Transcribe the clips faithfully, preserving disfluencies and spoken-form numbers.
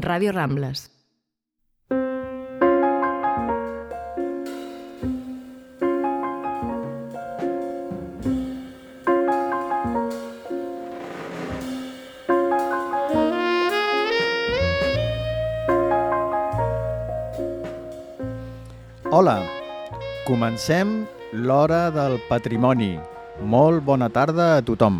Ràdio Rambles. Hola, comencem l'Hora del Patrimoni. Molt bona tarda a tothom.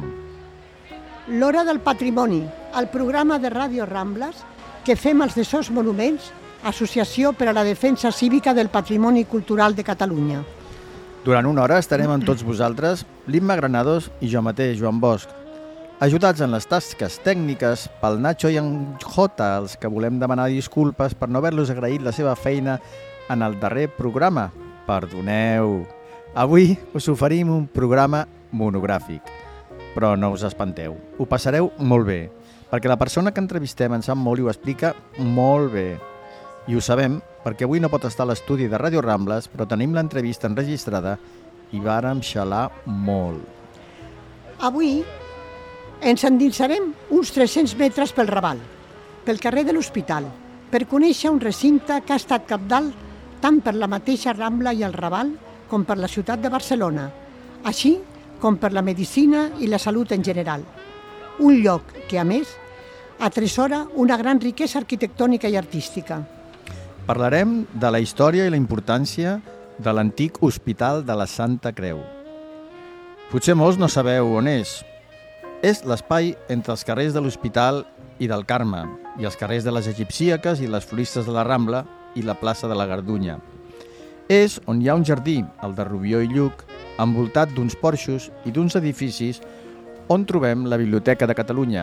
L'Hora del Patrimoni, el programa de Ràdio Rambles que fem els Desors Monuments, Associació per a la Defensa Cívica del Patrimoni Cultural de Catalunya. Durant una hora estarem amb tots vosaltres, l'Imma Granados i jo mateix, Joan Bosch, ajudats en les tasques tècniques pel Nacho i en Jota, els que volem demanar disculpes per no haver-los agraït la seva feina en el darrer programa. Perdoneu. Avui us oferim un programa monogràfic, però no us espanteu, ho passareu molt bé, perquè la persona que entrevistem en sap molt i ho explica molt bé. I ho sabem perquè avui no pot estar a l'estudi de Ràdio Rambles, però tenim l'entrevista enregistrada i vàrem xalar molt. Avui ens endinsarem uns tres-cents metres pel Raval, pel carrer de l'Hospital, per conèixer un recinte que ha estat cabdal tant per la mateixa Rambla i el Raval com per la ciutat de Barcelona, així com per la medicina i la salut en general. Un lloc que, a més, atresora una gran riquesa arquitectònica i artística. Parlarem de la història i la importància de l'antic Hospital de la Santa Creu. Potser molts no sabeu on és. És l'espai entre els carrers de l'Hospital i del Carme, i els carrers de les Egipcíaques i les Floristes de la Rambla i la plaça de la Gardunya. És on hi ha un jardí, el de Rubió i Lluc, envoltat d'uns porxos i d'uns edificis on trobem la Biblioteca de Catalunya,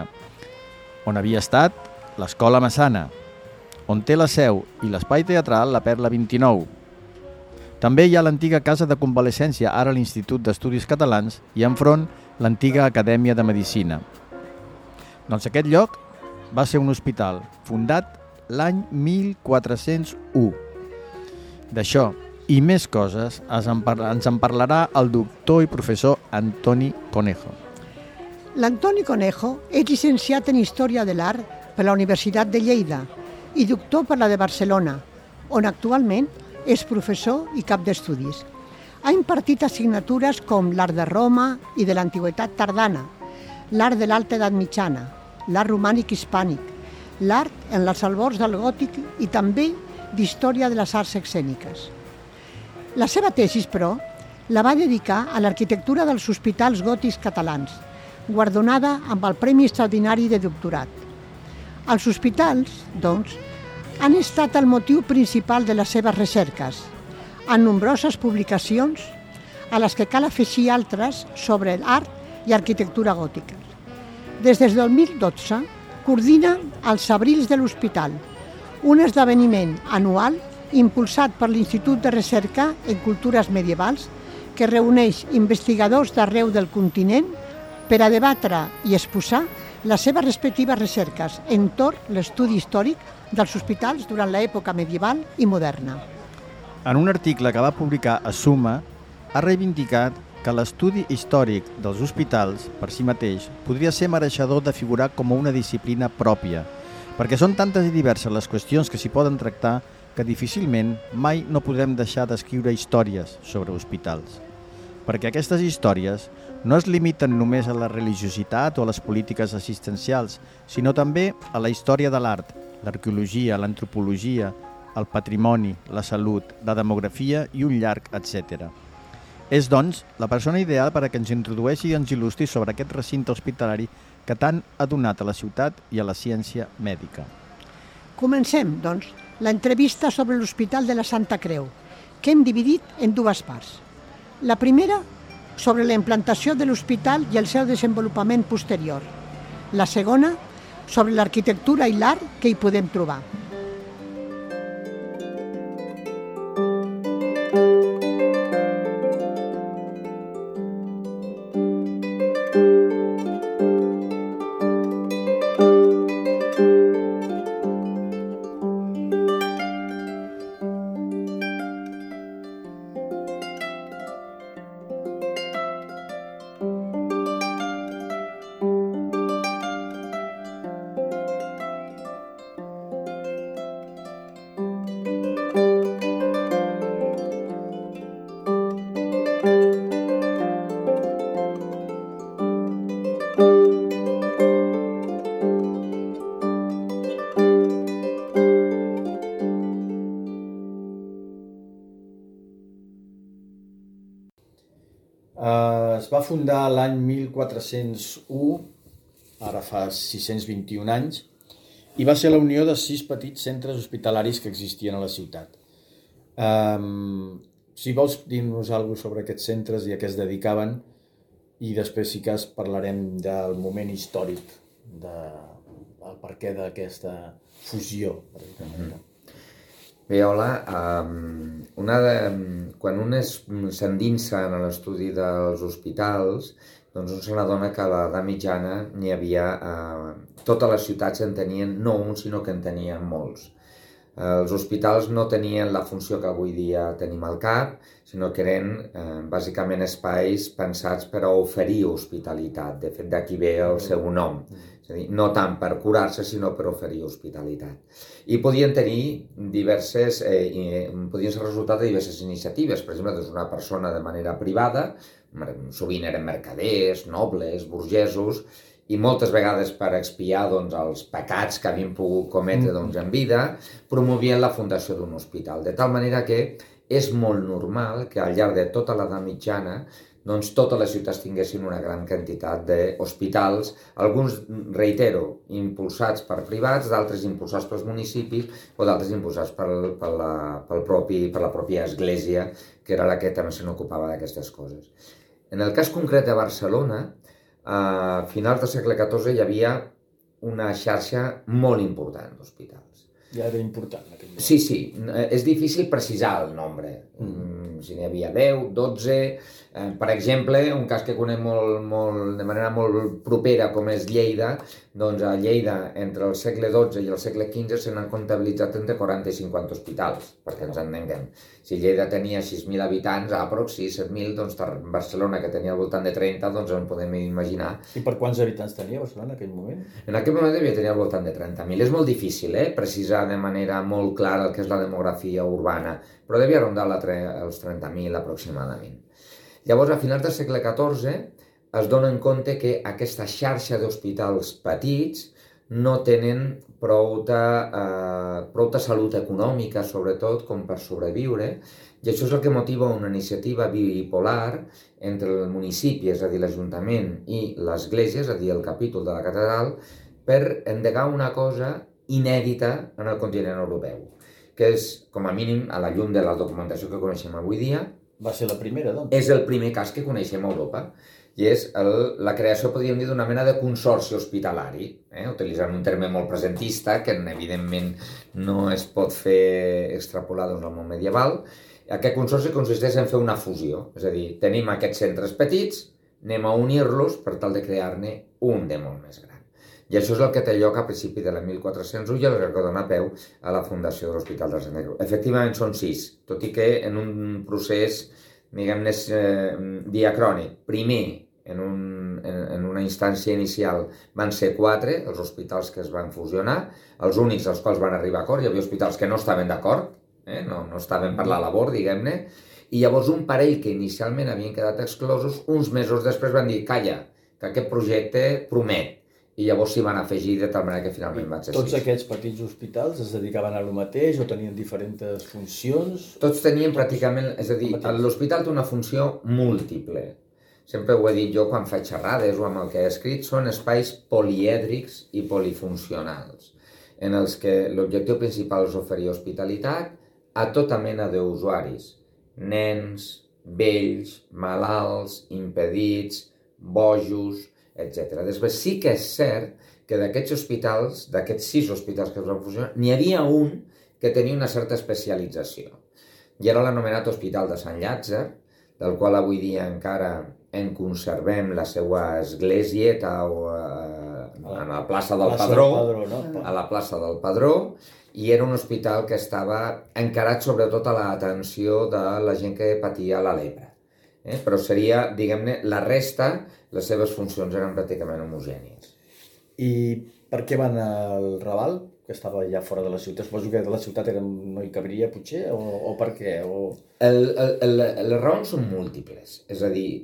on havia estat l'Escola Massana, on té la seu i l'espai teatral la Perla vint-i-nou. També hi ha l'antiga Casa de Convalescència, ara l'Institut d'Estudis Catalans, i enfront l'antiga Acadèmia de Medicina. Doncs aquest lloc va ser un hospital fundat l'any mil quatre-cents u. D'això i més coses ens en parlarà el doctor i professor Antoni Conejo. L'Antoni Conejo és llicenciat en Història de l'Art per la Universitat de Lleida i doctor per la de Barcelona, on actualment és professor i cap d'estudis. Ha impartit assignatures com l'art de Roma i de l'Antiguitat tardana, l'art de l'Alta Edat Mitjana, l'art romànic hispànic, l'art en els albors del gòtic i també d'història de les arts escèniques. La seva tesis, però, la va dedicar a l'arquitectura dels hospitals gòtics catalans, guardonada amb el Premi Extraordinari de Doctorat. Els hospitals, doncs, han estat el motiu principal de les seves recerques, en nombroses publicacions, a les que cal afegir altres sobre l'art i arquitectura gòtica. Des del dos mil dotze, coordina els Abrils de l'Hospital, un esdeveniment anual impulsat per l'Institut de Recerca en Cultures Medievals que reuneix investigadors d'arreu del continent per a debatre i exposar les seves respectives recerques entorn l'estudi històric dels hospitals durant l'època medieval i moderna. En un article que va publicar a Suma, ha reivindicat que l'estudi històric dels hospitals, per si mateix, podria ser mereixedor de figurar com una disciplina pròpia, perquè són tantes i diverses les qüestions que s'hi poden tractar que difícilment mai no podrem deixar d'escriure històries sobre hospitals. Perquè aquestes històries no es limiten només a la religiositat o a les polítiques assistencials, sinó també a la història de l'art, l'arqueologia, l'antropologia, el patrimoni, la salut, la demografia i un llarg etcètera. És, doncs, la persona ideal per a que ens introdueixi i ens il·lustri sobre aquest recinte hospitalari que tant ha donat a la ciutat i a la ciència mèdica. Comencem, doncs, l'entrevista sobre l'Hospital de la Santa Creu, que hem dividit en dues parts. La primera, sobre la implantació de l'hospital i el seu desenvolupament posterior. La segona, sobre l'arquitectura i l'art que hi podem trobar. fundar l'any mil quatre-cents u, ara fa sis-cents vint-i-un anys, i va ser la unió de sis petits centres hospitalaris que existien a la ciutat. Um, si vols dir-nos alguna cosa sobre aquests centres i a què es dedicaven, i després sí que parlarem del moment històric, del perquè d'aquesta fusió. Mm-hmm. Bé, hola. Um, una de, quan un s'endinsa en l'estudi dels hospitals, doncs un se n'adona que a l'edat mitjana n'hi havia... Uh, totes les ciutats en tenien no un, sinó que en tenien molts. Uh, els hospitals no tenien la funció que avui dia tenim al cap, sinó que eren eh, bàsicament espais pensats per a oferir hospitalitat. De fet, d'aquí ve el seu nom. És a dir, no tant per curar-se, sinó per oferir hospitalitat. I podien tenir diverses, eh, podien ser resultat de diverses iniciatives. Per exemple, des d'una persona de manera privada, sovint eren mercaders, nobles, burgesos, i moltes vegades per expiar doncs, els pecats que havien pogut cometre doncs, en vida, promovien la fundació d'un hospital. De tal manera que és molt normal que al llarg de tota l'edat mitjana doncs, totes les ciutats tinguessin una gran quantitat d'hospitals, alguns, reitero, impulsats per privats, d'altres impulsats pels municipis o d'altres impulsats per, per, la, pel propi, per la pròpia església, que era la que també se n'ocupava d'aquestes coses. En el cas concret de Barcelona, a finals del segle catorze hi havia una xarxa molt important d'hospitals. Ja era important aquell moment. Sí, sí. És difícil precisar el nombre. Mm. Si n'hi havia deu, dotze... Eh, per exemple, un cas que conec molt, molt, de manera molt propera, com és Lleida, doncs a Lleida, entre el segle dotze i el segle quinze, se n'han comptabilitzat entre quaranta i cinquanta hospitals, perquè ens entenguem. Si Lleida tenia sis mil habitants, aprox, sis, set mil, doncs Barcelona, que tenia al voltant de trenta, doncs en podem imaginar. I per quants habitants tenia Barcelona en aquell moment? En aquell moment devia tenir al voltant de trenta mil. És molt difícil, eh?, precisar de manera molt clara el que és la demografia urbana, però devia rondar la tre els trenta mil aproximadament. Llavors, a finals del segle catorze, es donen compte que aquesta xarxa d'hospitals petits no tenen prou de, eh, prou de salut econòmica, sobretot, com per sobreviure, i això és el que motiva una iniciativa bipolar entre el municipi, és a dir, l'Ajuntament, i l'Església, és a dir, el capítol de la catedral, per endegar una cosa inèdita en el continent europeu, que és, com a mínim, a la llum de la documentació que coneixem avui dia, va ser la primera, doncs. És el primer cas que coneixem a Europa, i és el, la creació, podríem dir, d'una mena de consorci hospitalari, eh? Utilitzant un terme molt presentista, que evidentment no es pot fer extrapolar doncs, al món medieval. Aquest consorci consisteix en fer una fusió, és a dir, tenim aquests centres petits, anem a unir-los per tal de crear-ne un de molt més gran. I això és el que té lloc a principi de l'any mil quatre-cents u i el que dona peu a la fundació de l'Hospital de Santa Creu. Efectivament són sis, tot i que en un procés, diguem-ne, eh, diacrònic. Primer, en, un, en, en una instància inicial, van ser quatre els hospitals que es van fusionar, els únics als quals van arribar a acord. Hi havia hospitals que no estaven d'acord, eh? no, no estaven per la labor, diguem-ne, i llavors un parell que inicialment havien quedat exclosos, uns mesos després van dir, calla, que aquest projecte promet. I llavors s'hi van afegir de tal manera que finalment van ser sis. Tots aquests petits hospitals es dedicaven a lo mateix o tenien diferents funcions? Tots tenien pràcticament, és a dir, l'hospital té una funció múltiple. Sempre ho he dit jo quan faig xerrades o amb el que he escrit, són espais polièdrics i polifuncionals, en els que l'objectiu principal és oferir hospitalitat a tota mena d'usuaris, nens, vells, malalts, impedits, bojos, etcètera. Després sí que és cert que d'aquests hospitals, d'aquests sis hospitals que es van fusionar, n'hi havia un que tenia una certa especialització. I era l'anomenat Hospital de Sant Llàtzer, del qual avui dia encara en conservem la seva esglésieta o a, a la plaça del Padró, a la plaça del Padró, i era un hospital que estava encarat sobretot a l'atenció de la gent que patia la lepra. Eh? Però seria, diguem-ne, la resta, les seves funcions eren pràcticament homogènies. I per què van al Raval, que estava ja fora de la ciutat? Suposo que de la ciutat era, no hi cabria, potser, o, o per què? O... El, el, el, les raons són múltiples. És a dir,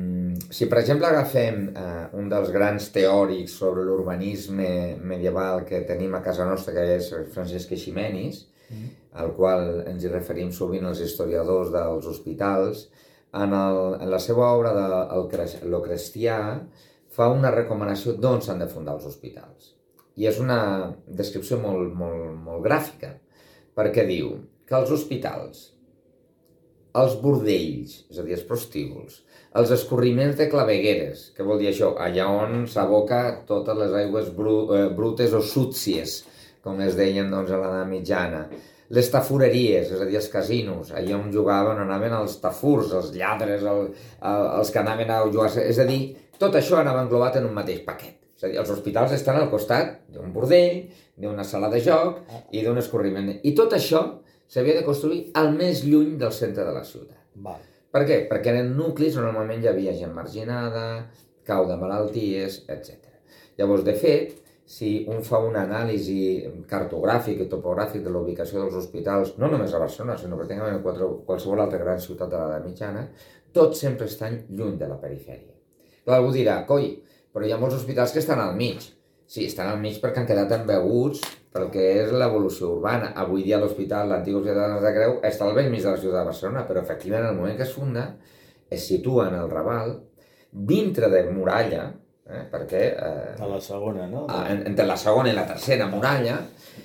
si per exemple agafem eh, un dels grans teòrics sobre l'urbanisme medieval que tenim a casa nostra, que és Francesc Eiximenis, mm. al qual ens hi referim sovint els historiadors dels hospitals, en, el, en la seva obra de el, el Cristià, fa una recomanació d'on s'han de fundar els hospitals. I és una descripció molt, molt, molt gràfica, perquè diu que els hospitals, els bordells, és a dir, els prostíbuls, els escorriments de clavegueres, que vol dir això, allà on s'aboca totes les aigües bru, eh, brutes o súcies, com es deien doncs, a l'edat mitjana, les tafureries, és a dir, els casinos, allà on jugaven, anaven els tafurs, els lladres, el, el, els que anaven a jugar, és a dir, tot això anava englobat en un mateix paquet. És a dir, els hospitals estan al costat d'un bordell, d'una sala de joc i d'un escorriment. I tot això s'havia de construir al més lluny del centre de la ciutat. Val. Per què? Perquè en nuclis normalment hi havia gent marginada, cau de malalties, etcètera. Llavors, de fet, si un fa una anàlisi cartogràfic i topogràfic de la ubicació dels hospitals, no només a Barcelona, sinó pràcticament en qualsevol altra gran ciutat de l'edat mitjana, tots sempre estan lluny de la perifèria. Clar, algú dirà, coi, però hi ha molts hospitals que estan al mig. Sí, estan al mig perquè han quedat embeguts pel que és l'evolució urbana. Avui dia l'hospital, l'antic hospital de Creu, està al vell mig de la ciutat de Barcelona, però efectivament en el moment que es funda es situa en el Raval, dintre de muralla, eh, perquè... Eh, a la segona, no? En, entre la segona i la tercera muralla,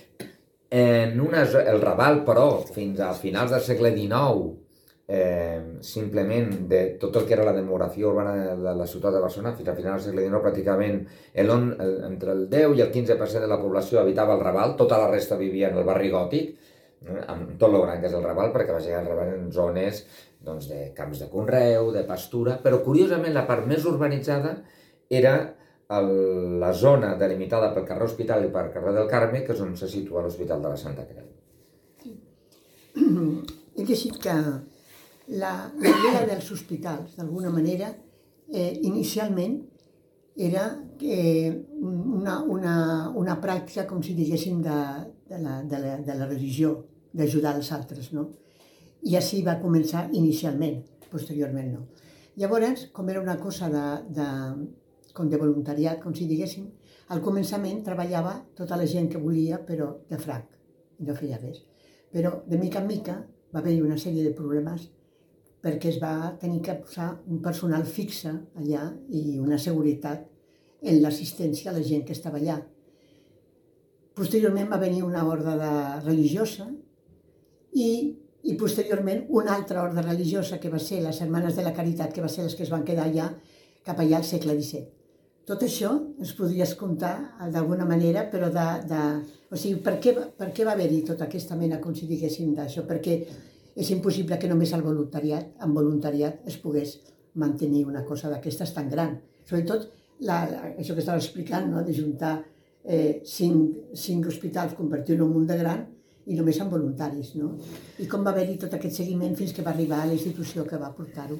en una, el Raval, però, fins a finals del segle dinou, Eh, simplement de tot el que era la demografia urbana de la ciutat de Barcelona fins a final del segle dinou, pràcticament el, el, entre el deu i el quinze per cent de la població habitava el Raval, tota la resta vivia en el barri gòtic, eh, amb tot el gran que és el Raval, perquè va llegar el Raval en zones doncs, de camps de conreu, de pastura, però curiosament la part més urbanitzada era el, la zona delimitada pel carrer Hospital i pel carrer del Carme, que és on se situa l'Hospital de la Santa Creu. Sí. He llegit que La, la idea dels hospitals, d'alguna manera, eh, inicialment era eh, una, una, una pràctica, com si diguéssim, de, de, la, de, la, de la religió, d'ajudar els altres, no? I així va començar inicialment, posteriorment no. Llavors, com era una cosa de, de, com de voluntariat, com si diguéssim, al començament treballava tota la gent que volia, però de franc, i no feia res. Però, de mica en mica, va haver-hi una sèrie de problemes perquè es va tenir que posar un personal fixe allà i una seguretat en l'assistència a la gent que estava allà. Posteriorment va venir una ordre de religiosa i, i posteriorment una altra ordre religiosa que va ser les Hermanes de la Caritat, que va ser les que es van quedar allà cap allà al segle disset. Tot això ens podries contar d'alguna manera, però de... de o sigui, per què, per què va haver-hi tota aquesta mena, com si diguéssim, d'això? Perquè és impossible que només el voluntariat, amb voluntariat, es pogués mantenir una cosa d'aquestes tan gran. Sobretot, la, la, això que estava explicant, no? De juntar eh, cinc, cinc hospitals, convertir-ho en un de gran i només amb voluntaris. No? I com va haver-hi tot aquest seguiment fins que va arribar a la institució que va portar-ho.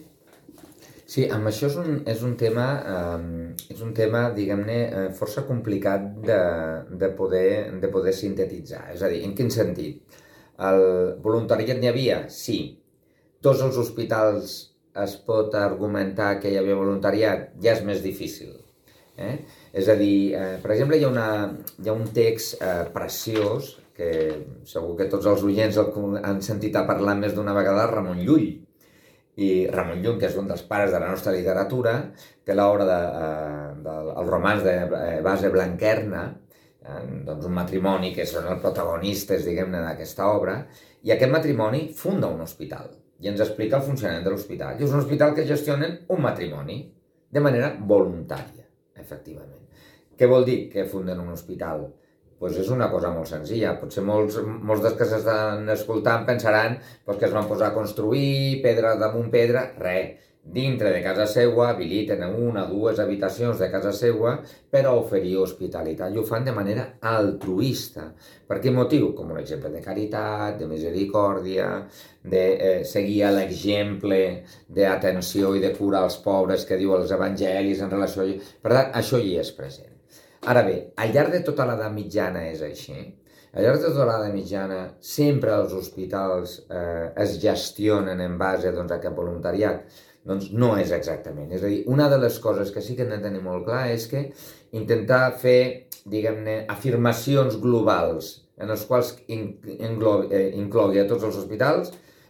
Sí, amb això és un, és un tema, eh, és un tema, diguem-ne, eh, força complicat de, de, poder, de poder sintetitzar. És a dir, en quin sentit? El voluntariat n'hi havia? Sí. Tots els hospitals es pot argumentar que hi havia voluntariat? Ja és més difícil. Eh? És a dir, eh, per exemple, hi ha, una, hi ha un text eh, preciós que segur que tots els oients han sentit a parlar més d'una vegada, Ramon Llull. I Ramon Llull, que és un dels pares de la nostra literatura, té l'obra de, eh, del el romanç de eh, Base Blanquerna, doncs un matrimoni que són els protagonistes, diguem-ne, d'aquesta obra, i aquest matrimoni funda un hospital i ens explica el funcionament de l'hospital. I és un hospital que gestionen un matrimoni de manera voluntària, efectivament. Què vol dir que funden un hospital? Doncs és una cosa molt senzilla. Potser molts, molts dels que s'estan escoltant pensaran doncs, que es van posar a construir pedra damunt pedra. Res. Dintre de casa seua habiliten una o dues habitacions de casa seua per a oferir hospitalitat i ho fan de manera altruista. Per quin motiu? Com un exemple de caritat, de misericòrdia, de eh, seguir l'exemple d'atenció i de cura als pobres que diu els evangelis en relació a... Per tant, això hi és present. Ara bé, al llarg de tota l'edat mitjana és així. Al llarg de tota l'edat mitjana sempre els hospitals eh, es gestionen en base doncs, a aquest voluntariat. Doncs no és exactament. És a dir, una de les coses que sí que hem de tenir molt clar és que intentar fer, diguem-ne, afirmacions globals en les quals inclogui a tots els hospitals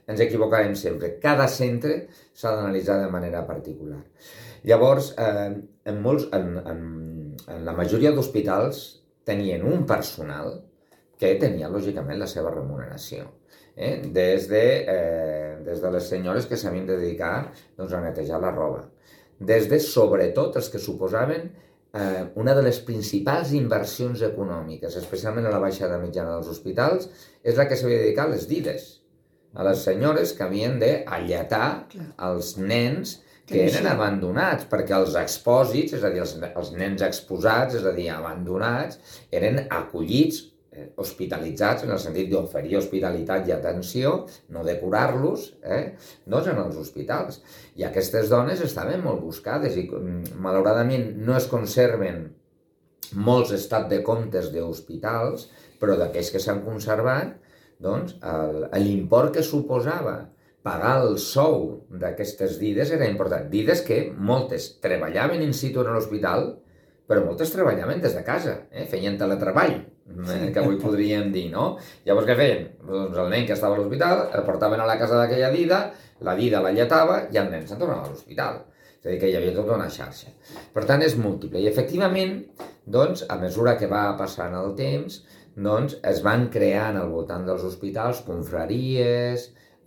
ens equivocarem sempre. Cada centre s'ha d'analitzar de manera particular. Llavors, eh, en, molts, en, en, en la majoria d'hospitals tenien un personal que tenia, lògicament, la seva remuneració. Eh? Des, de, eh, des de les senyores que s'havien de dedicar doncs, a netejar la roba. Des de, sobretot, els que suposaven eh, una de les principals inversions econòmiques, especialment a la baixada mitjana dels hospitals, és la que s'havia de dedicar a les dides, a les senyores que havien d'alletar els nens que eren abandonats, perquè els expòsits, és a dir, els, els nens exposats, és a dir, abandonats, eren acollits, eh, hospitalitzats, en el sentit d'oferir hospitalitat i atenció, no de curar-los, eh, doncs en els hospitals. I aquestes dones estaven molt buscades i, malauradament, no es conserven molts estats de comptes d'hospitals, però d'aquells que s'han conservat, doncs, l'import que suposava pagar el sou d'aquestes dides era important. Dides que moltes treballaven in situ en l'hospital, però moltes treballaven des de casa, eh? Feien teletreball, eh? Que avui podríem dir, no? Llavors què feien? Doncs el nen que estava a l'hospital el portaven a la casa d'aquella dida, la dida la lletava i el nen se'n tornava a l'hospital. És a dir, que hi havia tota una xarxa. Per tant, és múltiple. I, efectivament, doncs, a mesura que va passant el temps, doncs, es van creant al voltant dels hospitals confraries,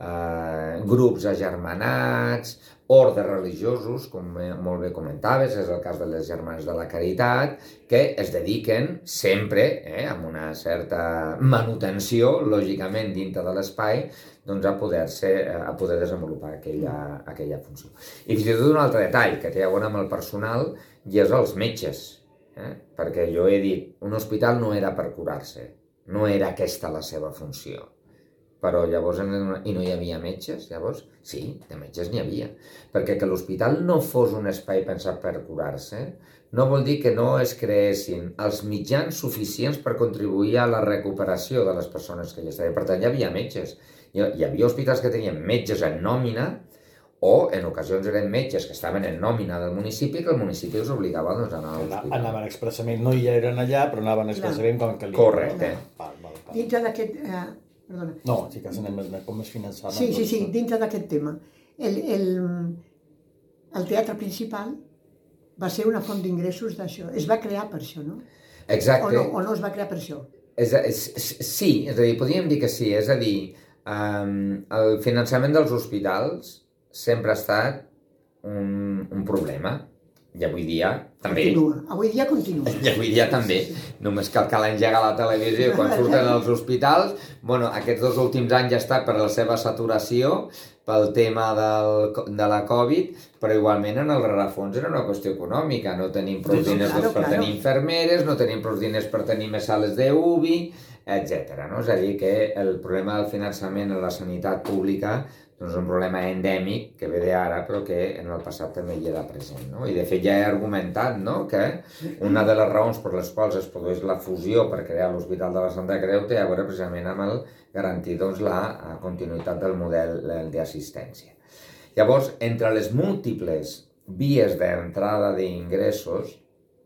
eh, grups agermanats, ordes religiosos, com molt bé comentaves, és el cas de les Germanes de la Caritat, que es dediquen sempre, eh, amb una certa manutenció, lògicament, dintre de l'espai, doncs a poder-se, a poder desenvolupar aquella, aquella funció. I fins i tot un altre detall que té a veure amb el personal, i és els metges. Eh? Perquè jo he dit, un hospital no era per curar-se, no era aquesta la seva funció. Però llavors, i no hi havia metges, llavors, sí, de metges n'hi havia. Perquè que l'hospital no fos un espai pensat per curar-se, no vol dir que no es creessin els mitjans suficients per contribuir a la recuperació de les persones que hi estaven. Per tant, hi havia metges. Hi havia hospitals que tenien metges en nòmina, o en ocasions eren metges que estaven en nòmina del municipi, que el municipi els obligava doncs, a anar a l'hospital. Anaven expressament, no hi eren allà, però anaven expressament com calia. Correcte. Val, val, val. Dintre d'aquest... Eh, perdona. No, sí que anem a com es finançava. Sí, sí, sí, dintre d'aquest tema. El, el, el teatre principal va ser una font d'ingressos d'això. Es va crear per això, no? Exacte. O no, o no es va crear per això? És, és, sí, és a dir, podríem dir que sí. És a dir, um, el finançament dels hospitals sempre ha estat un, un problema, i avui dia també. Continua, avui dia continua. I avui dia també, només cal que l'engega la televisió quan surten als hospitals. Bueno, aquests dos últims anys ja ha estat per la seva saturació, pel tema del, de la Covid, però igualment en el rerefons era una qüestió econòmica. No tenim prou diners claro, per claro. tenir infermeres, no tenim prou diners per tenir més sales d'U B I, etcètera. No? És a dir, que el problema del finançament a la sanitat pública doncs és un problema endèmic que ve d'ara, però que en el passat també hi era present. No? I de fet ja he argumentat, no?, que una de les raons per les quals es produeix la fusió per crear l'Hospital de la Santa Creu té a veure precisament amb el garantir doncs, la continuïtat del model d'assistència. Llavors, entre les múltiples vies d'entrada d'ingressos,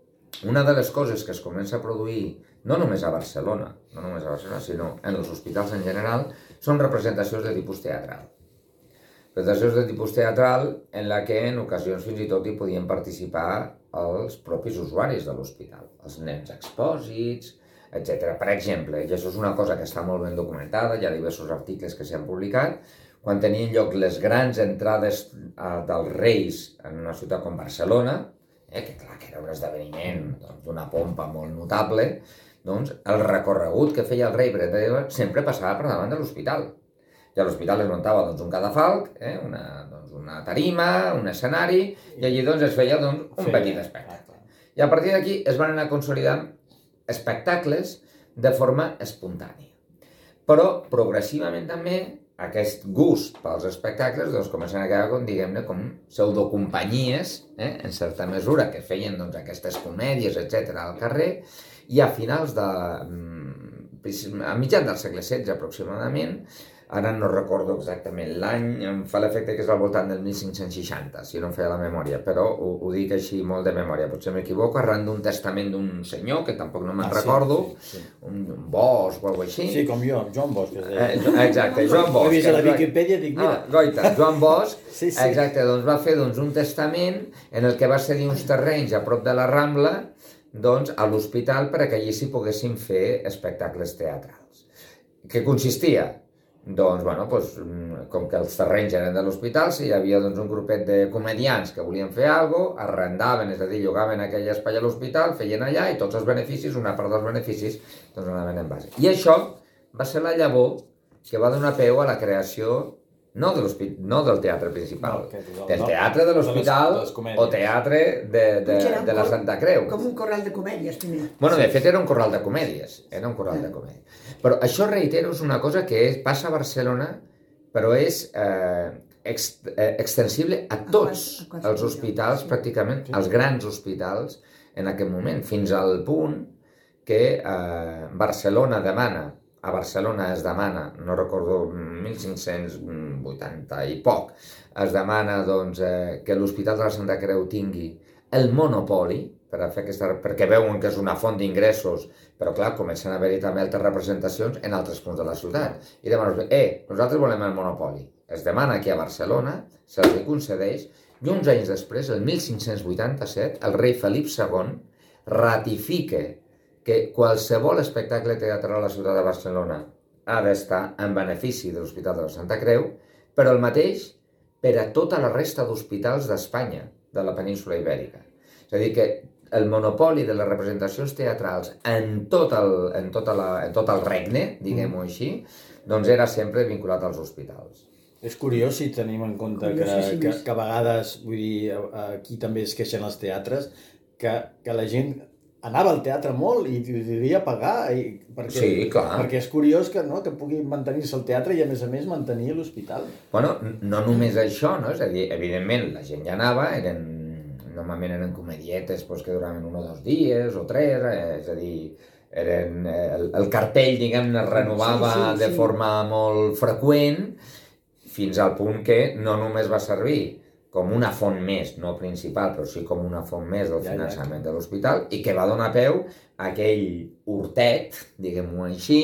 una de les coses que es comença a produir, no només a Barcelona, no només a Barcelona, sinó en els hospitals en general, són representacions de tipus teatral. Representacions de tipus teatral en la que en ocasions fins i tot hi podien participar els propis usuaris de l'hospital, els nens expòsits, etcètera. Per exemple, i això és una cosa que està molt ben documentada, hi ha diversos articles que s'han publicat, quan tenien lloc les grans entrades dels Reis en una ciutat com Barcelona, eh, que clar que era un esdeveniment doncs, d'una pompa molt notable, doncs el recorregut que feia el rei sempre passava per davant de l'hospital. I a l'hospital es muntava doncs, un cadafalc, eh, una, doncs, una tarima, un escenari, i allí doncs, es feia doncs, un petit espectacle. I a partir d'aquí es van anar consolidant espectacles de forma espontània. Però progressivament també aquest gust pels espectacles doncs, comencen a quedar com, diguem-ne, com pseudocompanyies, eh, en certa mesura, que feien doncs, aquestes comèdies, etcètera, al carrer, i a finals de... a mitjan del segle setze aproximadament, ara no recordo exactament l'any, em fa l'efecte que és al voltant del mil cinc-cents seixanta, si no em feia la memòria, però ho, ho dic així molt de memòria, potser m'equivoco, arran d'un testament d'un senyor, que tampoc no me'n ah, recordo, sí, sí, sí. Un, un Bosch o alguna cosa així. Sí, com jo, Joan Bosch. Eh, exacte, Joan Bosch. Ho he vist a la Viquipèdia i dic, mira. Ah, goita, Joan Bosch, sí, sí. Exacte, doncs va fer doncs, un testament en el que va cedir uns terrenys a prop de la Rambla doncs, a l'hospital perquè allí s'hi poguessin fer espectacles teatrals. Què consistia? Doncs, bueno, doncs, com que els terrenys eren de l'hospital, si hi havia doncs, un grupet de comedians que volien fer alguna cosa, arrendaven, és a dir, llogaven aquell espai a l'hospital, feien allà i tots els beneficis, una part dels beneficis, doncs anaven en base. I això va ser la llavor que va donar peu a la creació no, de no del teatre principal, no, del teatre de l'hospital o teatre de, de, de la Santa Creu. Com un corral de comèdies, primer. Bueno, de fet era un corral de comèdies, era un corral de comèdies. Però això, reitero, és una cosa que és, passa a Barcelona, però és eh, ex, eh, extensible a tots els hospitals, pràcticament, als grans hospitals, en aquest moment, fins al punt que eh, Barcelona demana, a Barcelona es demana, no recordo, mil cinc-cents vuitanta i poc, es demana doncs, eh, que l'Hospital de la Santa Creu tingui el monopoli, per a fer aquesta, perquè veuen que és una font d'ingressos, però clar, comencen a haver-hi també altres representacions en altres punts de la ciutat. I demanen, eh, nosaltres volem el monopoli. Es demana aquí a Barcelona, se'ls concedeix, i uns anys després, el mil cinc-cents vuitanta-set, el rei Felip segon ratifica que qualsevol espectacle teatral a la ciutat de Barcelona ha d'estar en benefici de l'Hospital de la Santa Creu, però el mateix per a tota la resta d'hospitals d'Espanya, de la península Ibèrica. És a dir, que el monopoli de les representacions teatrals en tot el, en tota la, en tot el regne, diguem-ho així, doncs era sempre vinculat als hospitals. És curiós si tenim en compte que, que, que a vegades, vull dir, aquí també es queixen els teatres, que, que la gent anava al teatre molt i devia pagar, i, perquè, sí, clar. Perquè és curiós que, no, que pugui mantenir-se el teatre i, a més a més, mantenir l'hospital. Bueno, no només això, no? És a dir, evidentment, la gent ja anava, eren, normalment eren comedietes pues, que duraven un o dos dies o tres, eh, és a dir, eren, el, el cartell, diguem, es renovava sí, sí, sí. de forma molt freqüent, fins al punt que no només va servir com una font més, no principal, però sí com una font més del finançament de l'hospital, i que va donar peu a aquell hortet, diguem-ho així,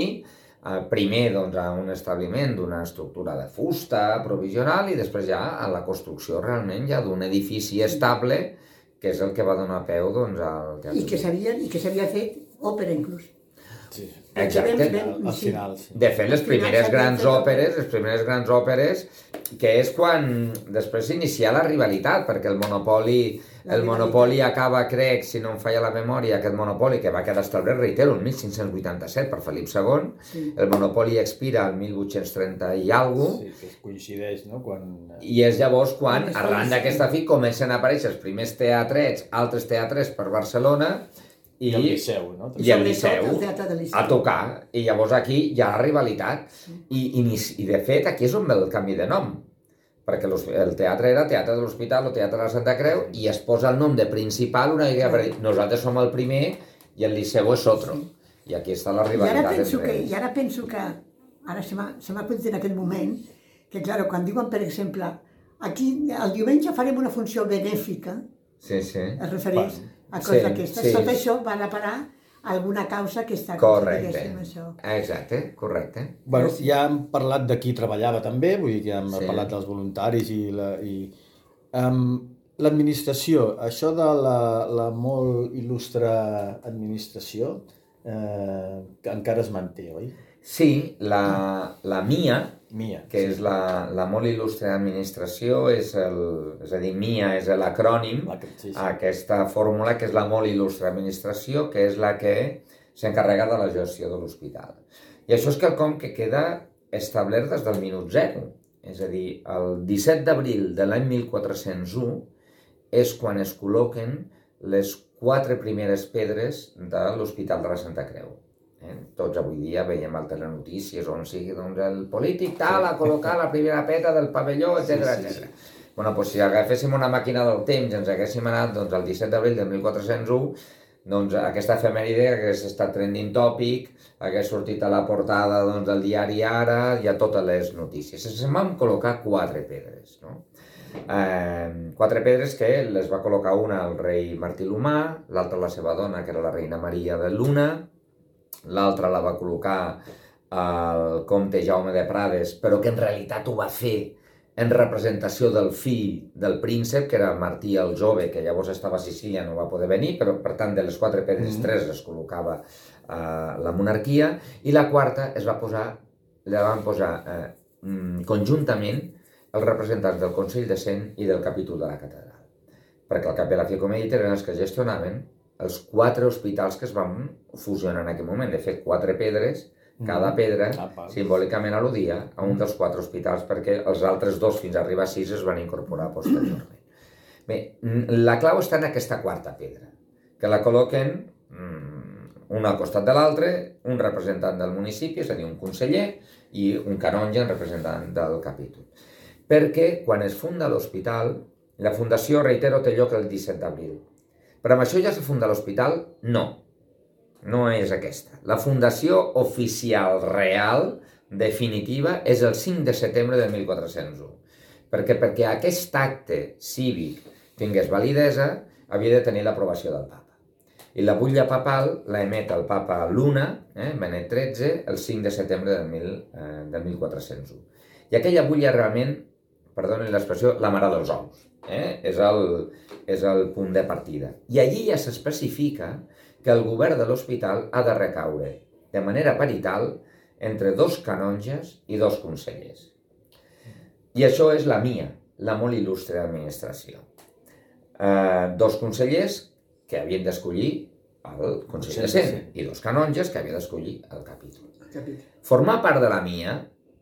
primer doncs, a un establiment d'una estructura de fusta provisional i després ja a la construcció realment ja d'un edifici estable, que és el que va donar peu doncs, al teatre. I que s'havia i que s'havia fet òpera inclús. Sí. Exacte. Al final, sí. De fet, les primeres grans òperes, les primeres grans òperes, que és quan després s'inicia la rivalitat, perquè el monopoli, el monopoli acaba, crec, si no em falla la memòria, aquest monopoli que va quedar establert, reitero, el mil cinc-cents vuitanta-set per Felip segon, sí. El monopoli expira el mil vuit-cents trenta i alguna cosa. Sí, que coincideix, no? Quan... I és llavors quan, arran d'aquesta fi, comencen a aparèixer els primers teatrets, altres teatrets per Barcelona, I, I el Liceu, no? I el Liceu, a tocar, i llavors aquí hi ha la rivalitat, I, i, i de fet aquí és on ve el canvi de nom, perquè el teatre era Teatre de l'Hospital o Teatre de la Santa Creu, i es posa el nom de principal una idea per dir, nosaltres som el primer i el Liceu és otro, i aquí està la rivalitat entre ells. I ara penso que, ara se m'ha acudit en aquell moment, que clar, quan diuen, per exemple, aquí el diumenge farem una funció benèfica, sí, sí. es refereix a coses sí, d'aquestes. Sí. Tot això va a parar a alguna causa que està... Correcte. Això. Exacte, correcte. Bueno, ja hem parlat de qui treballava també, vull dir que ja hem sí. parlat dels voluntaris i... La, i um, l'administració, això de la, la molt il·lustre administració, eh, que encara es manté, oi? Sí, la, la MIA, MIA que sí. és la, la molt il·lustre administració, és, el, és a dir, MIA és l'acrònim, sí, sí. aquesta fórmula que és la molt il·lustre administració, que és la que s'encarrega de la gestió de l'hospital. I això és quelcom que queda establert des del minut zero. És a dir, el disset d'abril de l'any mil quatre-cents u és quan es col·loquen les quatre primeres pedres de l'Hospital de la Santa Creu. Eh? Tots avui dia veiem al telenotícies on sigui doncs, el polític tal a col·locar la primera pedra del pavelló, etcètera, sí, sí, etcètera. Sí. Bueno, doncs si agaféssim una màquina del temps i ens haguéssim anat doncs, el disset d'abril de mil quatre-cents u, doncs, aquesta efemèride hagués estat trending topic, hagués sortit a la portada doncs, del diari Ara i a totes les notícies. Se'n van col·locar quatre pedres, no? Eh, quatre pedres que les va col·locar una al rei Martí l'Humà, l'altra la seva dona, que era la reina Maria de Luna, l'altra la va col·locar al comte Jaume de Prades, però que en realitat ho va fer en representació del fill del príncep, que era Martí el Jove, que llavors estava a Sicília, no va poder venir, però per tant de les quatre pedres, mm. tres les col·locava eh, la monarquia, i la quarta es va posar, la van posar eh, conjuntament els representants del Consell de Cent i del capítol de la catedral. Perquè al cap i a la fi, com he dit, eren els que gestionaven els quatre hospitals que es van fusionar en aquell moment. De fet, quatre pedres, cada pedra simbòlicament al·ludia a un dels quatre hospitals, perquè els altres dos, fins a arribar a sis, es van incorporar posteriorment. Bé, la clau està en aquesta quarta pedra, que la col·loquen un al costat de l'altre, un representant del municipi, és a dir, un conseller, i un canonge, un representant del capítol. Perquè quan es funda l'hospital, la fundació, reitero, té lloc el disset d'abril. Però amb això ja se funda l'hospital? No. No és aquesta. La fundació oficial, real, definitiva, és el cinc de setembre de mil quatre-cents u. Perquè perquè aquest acte cívic tingués validesa, havia de tenir l'aprovació del papa. I la butlla papal la emet el papa Luna, eh, Benet tretze, el cinc de setembre del, mil, eh, del mil quatre-cents u. I aquella butlla realment, perdonin l'expressió, la mare dels ous. Eh? És, el, és el punt de partida. I allí ja s'especifica que el govern de l'hospital ha de recaure de manera parital entre dos canonges i dos consellers. I això és la mia, la molt il·lustre administració. Eh, dos consellers que havien d'escollir el Consell de Cent i dos canonges que havien d'escollir el capítol. Formar part de la mia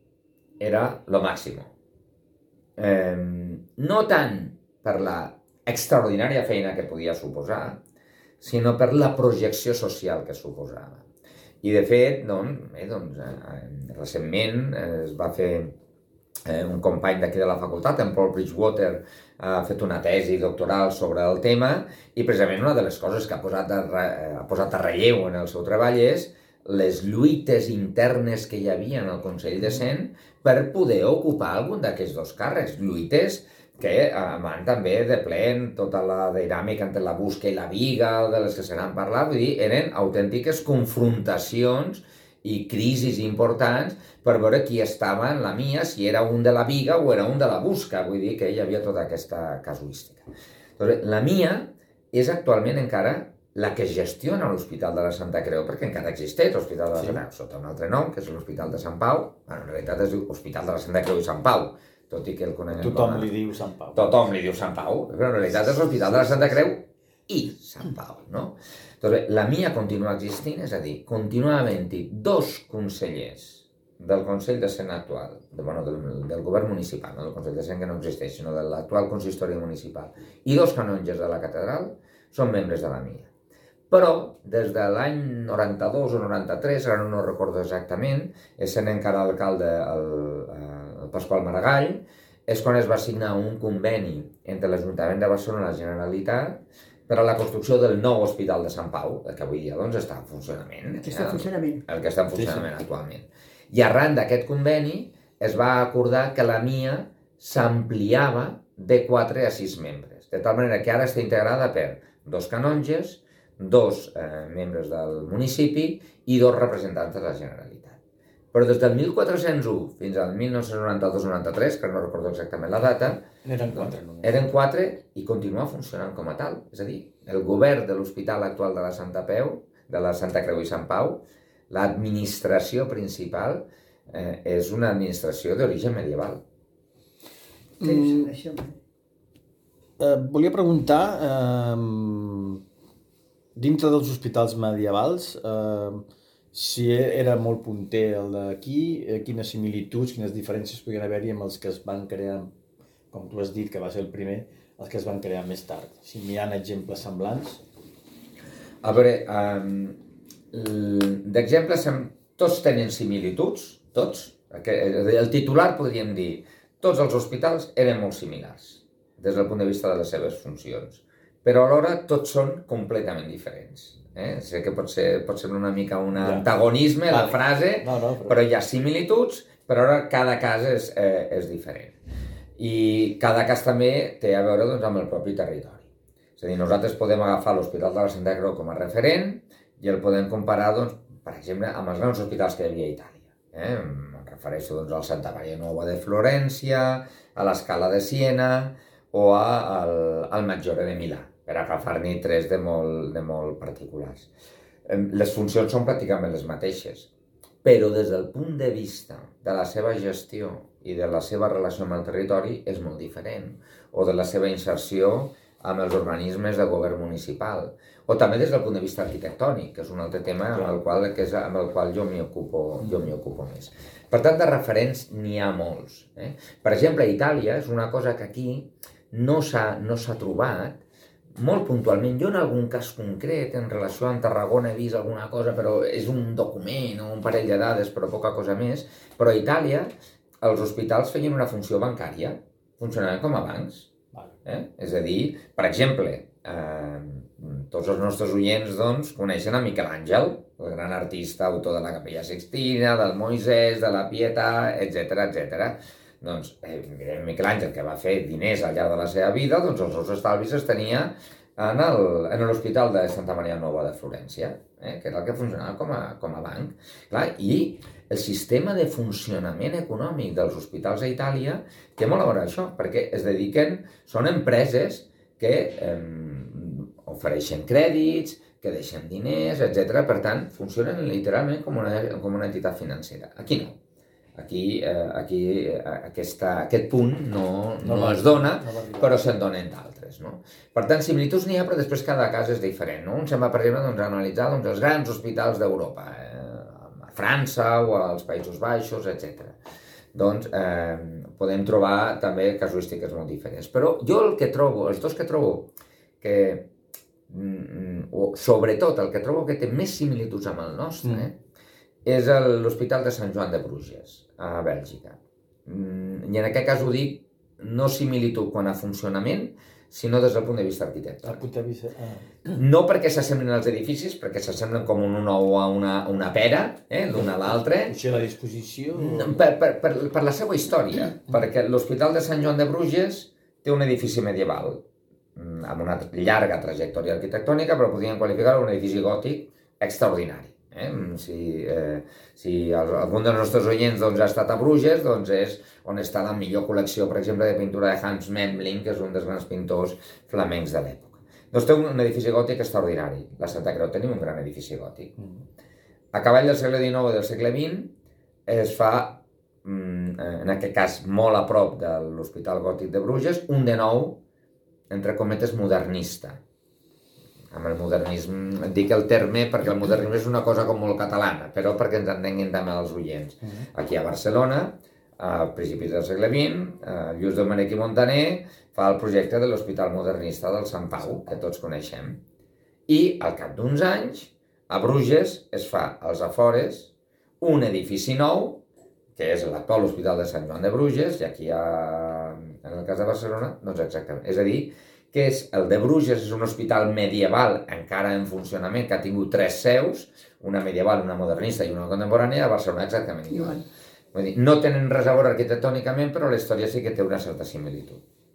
era lo màximo. Eh, no tant per la extraordinària feina que podia suposar, sinó per la projecció social que suposava. I de fet, doncs, eh, doncs eh, recentment es va fer eh, un company d'aquí de la facultat, en Paul Bridgewater, ha fet una tesi doctoral sobre el tema, i precisament una de les coses que ha posat a, ha posat a relleu en el seu treball és les lluites internes que hi havia en el Consell de Cent per poder ocupar algun d'aquests dos càrrecs. Lluites que van també de ple en tota la dinàmica entre la Busca i la Viga, de les que se n'han parlat, vull dir, eren autèntiques confrontacions i crisis importants per veure qui estava en la mia, si era un de la Viga o era un de la Busca, vull dir que hi havia tota aquesta casuística. Doncs la mia és actualment encara la que gestiona l'Hospital de la Santa Creu, perquè encara existeix l'Hospital de la Santa Creu, sota un altre nom, que és l'Hospital de Sant Pau. Bueno, en realitat es diu Hospital de la Santa Creu i Sant Pau, tot i que el coneguem... Tothom li diu Sant Pau. Tothom li diu Sant Pau, però en realitat és l'Hospital de la Santa Creu i Sant Pau, no? Doncs bé, la mia continua existint, és a dir, continua havent-hi dos consellers del Consell de Cent actual, de, bueno, del, del govern municipal, no del Consell de Cent que no existeix, sinó de l'actual consistori municipal, i dos canonges de la catedral són membres de la mia. Però, des de l'any noranta-dos o noranta-tres, ara no recordo exactament, essent encara alcalde el, el Pasqual Maragall, és quan es va signar un conveni entre l'Ajuntament de Barcelona i la Generalitat per a la construcció del nou Hospital de Sant Pau, el que avui dia doncs, està en funcionament. El que està en funcionament. El que està en funcionament sí, sí. actualment. I arran d'aquest conveni es va acordar que la mia s'ampliava de quatre a sis membres, de tal manera que ara està integrada per dos canonges, dos eh, membres del municipi i dos representants de la Generalitat. Però des del mil quatre-cents u fins al mil nou-cents noranta-dos noranta-tres, que no recordo exactament la data, eren quatre, només. eren quatre i continua funcionant com a tal. És a dir, el govern de l'Hospital actual de la Santa Peu, de la Santa Creu i Sant Pau, l'administració principal eh, és una administració d'origen medieval. Mm, això. Eh, volia preguntar... Eh, dintre dels hospitals medievals, eh, si era molt punter el d'aquí, eh, quines similituds, quines diferències podien haver-hi amb els que es van crear, com tu has dit, que va ser el primer, els que es van crear més tard. Si hi ha exemples semblants. A veure, um, d'exemples, tots tenen similituds, tots. El titular podríem dir, tots els hospitals eren molt similars, des del punt de vista de les seves funcions. però alhora tots són completament diferents. Eh? Sé que pot ser, pot ser una mica un Ja. antagonisme, la Vale. frase, No, no, però... però hi ha similituds, però ara cada cas és, eh, és diferent. I cada cas també té a veure doncs, amb el propi territori. És a dir, nosaltres podem agafar l'Hospital de la Santa Creu com a referent i el podem comparar, doncs, per exemple, amb els grans hospitals que hi havia a Itàlia. Eh? Em refereixo doncs, al Santa Maria Nuova de Florència, a l'Escala de Siena o a, al, al Maggiore de Milà, per agafar-n'hi tres de molt, de molt particulars. Les funcions són pràcticament les mateixes, però des del punt de vista de la seva gestió i de la seva relació amb el territori és molt diferent, o de la seva inserció amb els organismes de govern municipal, o també des del punt de vista arquitectònic, que és un altre tema amb el qual, que és, amb el qual jo m'hi ocupo, jo m'hi ocupo més. Per tant, de referents n'hi ha molts. Eh? Per exemple, a Itàlia és una cosa que aquí no s'ha no s'ha trobat, molt puntualment. Jo en algun cas concret, en relació amb Tarragona, he vist alguna cosa, però és un document o un parell de dades, però poca cosa més. Però a Itàlia els hospitals feien una funció bancària, funcionaven com a bancs. Eh? És a dir, per exemple, eh, tots els nostres oients doncs, coneixen a Miquel Àngel, el gran artista, autor de la Capella Sixtina, del Moisès, de la Pietà, etcètera, etcètera. Doncs, eh, Miquel Àngel, que va fer diners al llarg de la seva vida, doncs els seus estalvis es tenia en l'Hospital de Santa Maria Nova de Florència, eh, que era el que funcionava com a, com a banc. Clar, i el sistema de funcionament econòmic dels hospitals a Itàlia té molt a veure això, perquè es dediquen, són empreses que eh, ofereixen crèdits, que deixen diners, etcètera. Per tant, funcionen literalment com una, com una entitat financera. Aquí no. Aquí, eh, aquí aquesta, aquest punt no, no, no es dona, no però se'n donen d'altres. No? Per tant, similituds n'hi ha, però després cada cas és diferent. No? Ens sembla, per exemple, doncs, analitzar doncs, els grans hospitals d'Europa, eh, a França o als Països Baixos, etcètera. Doncs eh, podem trobar també casuístiques molt diferents. Però jo el que trobo, els dos que trobo, que, o sobretot el que trobo que té més similituds amb el nostre, mm. és l'Hospital de Sant Joan de Bruges, a Bèlgica. I en aquest cas ho dic no similitud quant a funcionament, sinó des del punt de vista arquitectònic. punt de vista... Ah. No perquè s'assemblen els edificis, perquè s'assemblen com un ou a una, una pera, eh, l'una a l'altra. Potser la disposició... Per, per, per, per la seva història, perquè l'Hospital de Sant Joan de Bruges té un edifici medieval, amb una llarga trajectòria arquitectònica, però podríem qualificar-ho un edifici gòtic extraordinari. Eh? Si, eh, si algun dels nostres oients doncs, ha estat a Bruges, doncs és on està la millor col·lecció, per exemple, de pintura de Hans Memling, que és un dels grans pintors flamencs de l'època. Doncs té un edifici gòtic extraordinari. La Santa Creu tenim un gran edifici gòtic. A cavall del segle dinou i del segle vint es fa, en aquest cas molt a prop de l'Hospital Gòtic de Bruges, un de nou, entre cometes, modernista. Amb el modernisme, dic el terme perquè el modernisme és una cosa com molt catalana, però perquè ens entenguin també els oients. Aquí a Barcelona, a principis del segle vint, Lluís Domènech i Montaner fa el projecte de l'Hospital Modernista del Sant Pau, que tots coneixem. I al cap d'uns anys, a Bruges es fa als afores un edifici nou, que és l'actual Hospital de Sant Joan de Bruges, i aquí, a, en el cas de Barcelona, doncs exactament. És a dir, que és el de Bruges, és un hospital medieval encara en funcionament, que ha tingut tres seus, una medieval, una modernista i una contemporània, a Barcelona exactament igual. Vull dir, no tenen res a veure arquitectònicament, però la història sí que té una certa similitud.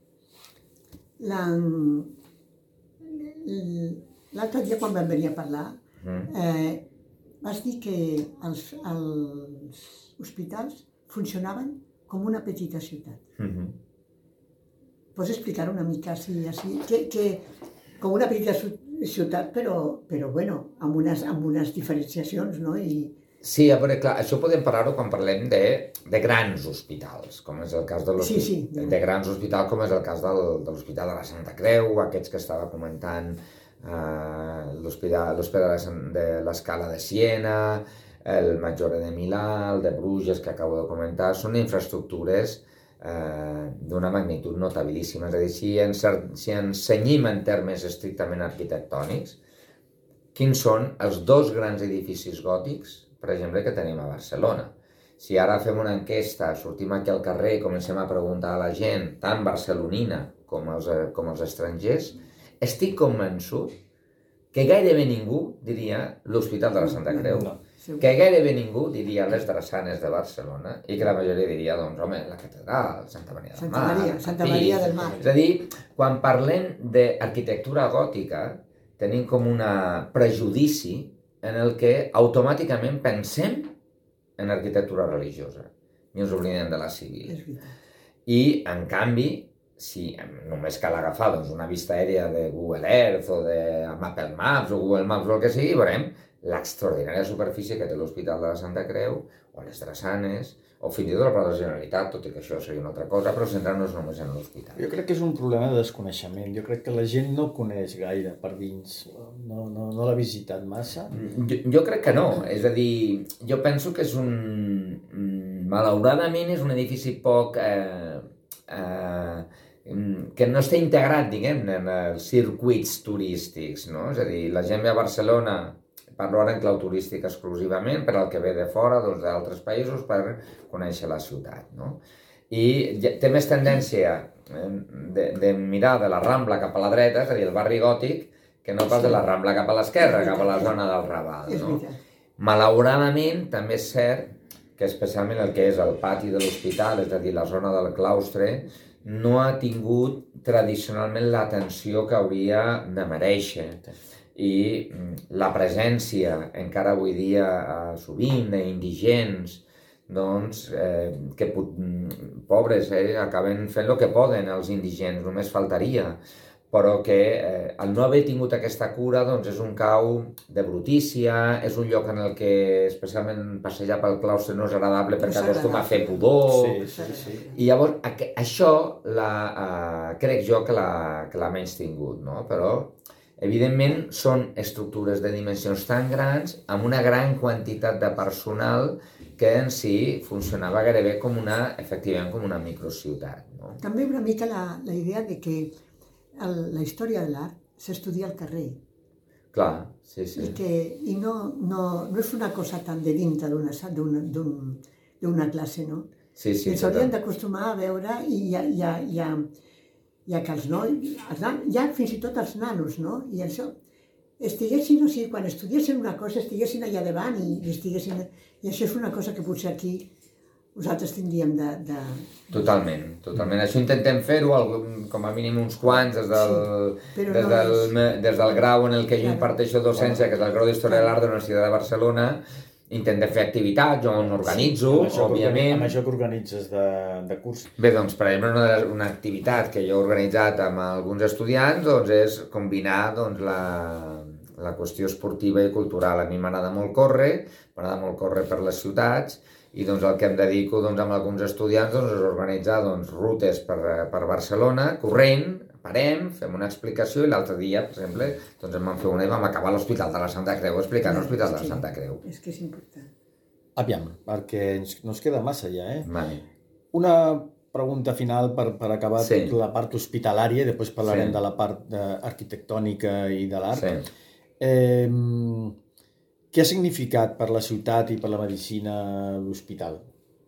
L'altre dia, quan vam venir a parlar, eh, vas dir que els, els hospitals funcionaven com una petita ciutat. Mm-hmm. Pots explicar una mica així, així que, que com una petita ciutat, però, però bueno, amb unes, amb unes diferenciacions, no? I... Sí, a veure, clar, això podem parlar-ho quan parlem de, de grans hospitals, com és el cas de l'hospital, sí, sí. de grans hospitals, com és el cas del, de l'Hospital de la Santa Creu, aquests que estava comentant, eh, l'Hospital de l'Escala de Siena, el Maggiore de Milà, el de Bruges, que acabo de comentar, són infraestructures Eh, d'una magnitud notabilíssima. És a dir, si ens, si ens cenyim en termes estrictament arquitectònics, quins són els dos grans edificis gòtics, per exemple, que tenim a Barcelona? Si ara fem una enquesta, sortim aquí al carrer i comencem a preguntar a la gent, tant barcelonina com els, com els estrangers, estic convençut que gairebé ningú diria l'Hospital de la Santa Creu, No. que gairebé ningú diria les drassanes de Barcelona i que la majoria diria, doncs, home, la catedral, Santa Maria del Santa Mar... Maria, Santa Pi. Maria del Mar. És a dir, quan parlem d'arquitectura gòtica, tenim com un prejudici en el que automàticament pensem en arquitectura religiosa i ens oblidem de la civil. És veritat. I, en canvi, si només cal agafar doncs, una vista aèria de Google Earth o de Apple Maps o Google Maps o el que sigui, veurem l'extraordinària superfície que té l'Hospital de la Santa Creu, o les drassanes, o fins i tot la Plaça de la Generalitat, tot i que això seria una altra cosa, però centrar-nos només en l'hospital. Jo crec que és un problema de desconeixement. Jo crec que la gent no coneix gaire per dins, no, no, no l'ha visitat massa. Jo, jo crec que no, és a dir, jo penso que és un... Malauradament és un edifici poc... Eh, eh, que no està integrat, diguem, en els circuits turístics, no? És a dir, la gent ve a Barcelona, parlo ara en clau turístic exclusivament, per al que ve de fora, doncs d'altres països, per conèixer la ciutat, no? I té més tendència de, de mirar de la Rambla cap a la dreta, és a dir, el barri gòtic, que no pas de la Rambla cap a l'esquerra, cap a la zona del Raval, no? Malauradament, també és cert que especialment el que és el pati de l'hospital, és a dir, la zona del claustre, no ha tingut tradicionalment l'atenció que hauria de mereixer. I la presència, encara avui dia sovint, d'indigents, doncs, eh, que pobres, eh, acaben fent el que poden els indigents, només faltaria, però que eh, el no haver tingut aquesta cura doncs, és un cau de brutícia, és un lloc en el que especialment passejar pel claustre no és agradable perquè acostuma a fer pudor. Sí, sí, sí. I llavors això la, eh, crec jo que l'ha menys tingut, no? Però evidentment són estructures de dimensions tan grans amb una gran quantitat de personal que en si funcionava gairebé com una, efectivament, com una microciutat, no? També una mica la, la idea de que el, la història de l'art s'estudia al carrer. Clar, sí, sí. I, que, i no, no, no és una cosa tan de dintre d'una classe, no? Sí, sí. Ens hauríem d'acostumar a veure i ja, ja, ja, ja que els nois, els nan, ja fins i tot els nanos, no? I això, estiguessin, o sigui, quan estudiessin una cosa, estiguessin allà davant i, i estiguessin... I això és una cosa que potser aquí nosaltres tindríem de... de... Totalment, totalment. Això intentem fer-ho, com a mínim uns quants, des del, sí, des, no del, és... des del grau en el que jo imparteixo docència, que és el grau d'Història de l'Art de la Universitat de Barcelona. Intentem fer activitats, jo on organitzo, sí, òbviament. Amb això que organitzes de, de curs? Bé, doncs, per exemple, una, una activitat que jo he organitzat amb alguns estudiants doncs, és combinar doncs, la, la qüestió esportiva i cultural. A mi m'agrada molt córrer, m'agrada molt córrer per les ciutats, i doncs, el que em dedico doncs, amb alguns estudiants doncs, és organitzar doncs, rutes per, per Barcelona, corrent, parem, fem una explicació, i l'altre dia, per exemple, doncs en vam fer una i vam acabar a l'Hospital de la Santa Creu explicant l'Hospital de la Santa Creu. És que és important. Aviam, perquè ens, no ens queda massa ja, eh? Vale. Una pregunta final per, per acabar sí. la part hospitalària, i després parlarem sí. de la part arquitectònica i de l'art. Sí. Eh, què ha significat per la ciutat i per la medicina l'hospital?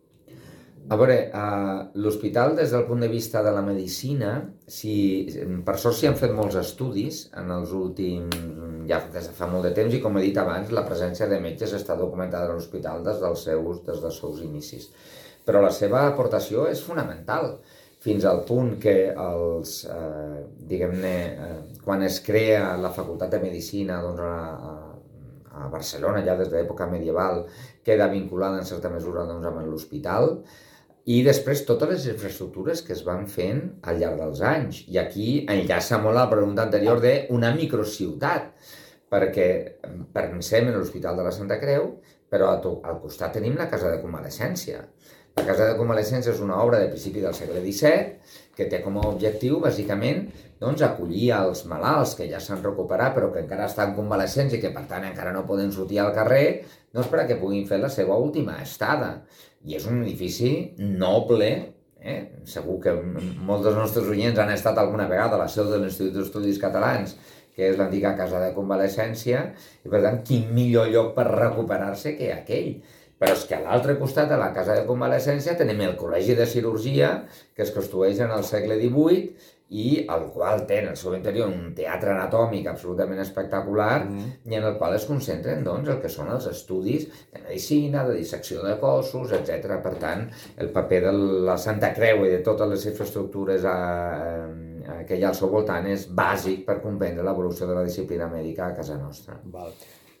A veure, uh, l'hospital des del punt de vista de la medicina, si, per sort s'hi han fet molts estudis en els últims, ja des de fa molt de temps, i com he dit abans, la presència de metges està documentada a l'hospital des dels seus, des dels seus inicis. Però la seva aportació és fonamental, fins al punt que els, eh, diguem-ne, eh, quan es crea la Facultat de Medicina doncs, a, a Barcelona, ja des de l'època medieval, queda vinculada en certa mesura doncs, amb l'hospital, i després totes les infraestructures que es van fent al llarg dels anys. I aquí enllaça molt a la pregunta anterior d'una microciutat, perquè pensem en l'Hospital de la Santa Creu, però al costat tenim la Casa de Convalescència. La Casa de Convalescència és una obra de principi del segle disset que té com a objectiu, bàsicament, doncs, acollir els malalts que ja s'han recuperat però que encara estan convalescents i que, per tant, encara no poden sortir al carrer, doncs, perquè puguin fer la seva última estada. I és un edifici noble, eh? Segur que molts dels nostres oients han estat alguna vegada a la seu de l'Institut d'Estudis Catalans, que és l'antiga Casa de Convalescència, i per tant, quin millor lloc per recuperar-se que aquell. Però és que a l'altre costat de la Casa de Convalescència tenim el Col·legi de Cirurgia, que es construeix en el segle divuit i el qual té en el seu interior un teatre anatòmic absolutament espectacular mm. i en el qual es concentren doncs, el que són els estudis de medicina, de dissecció de cossos, etcètera. Per tant, el paper de la Santa Creu i de totes les infraestructures a, a, que hi ha al seu voltant és bàsic per comprendre l'evolució de la disciplina mèdica a casa nostra. Val.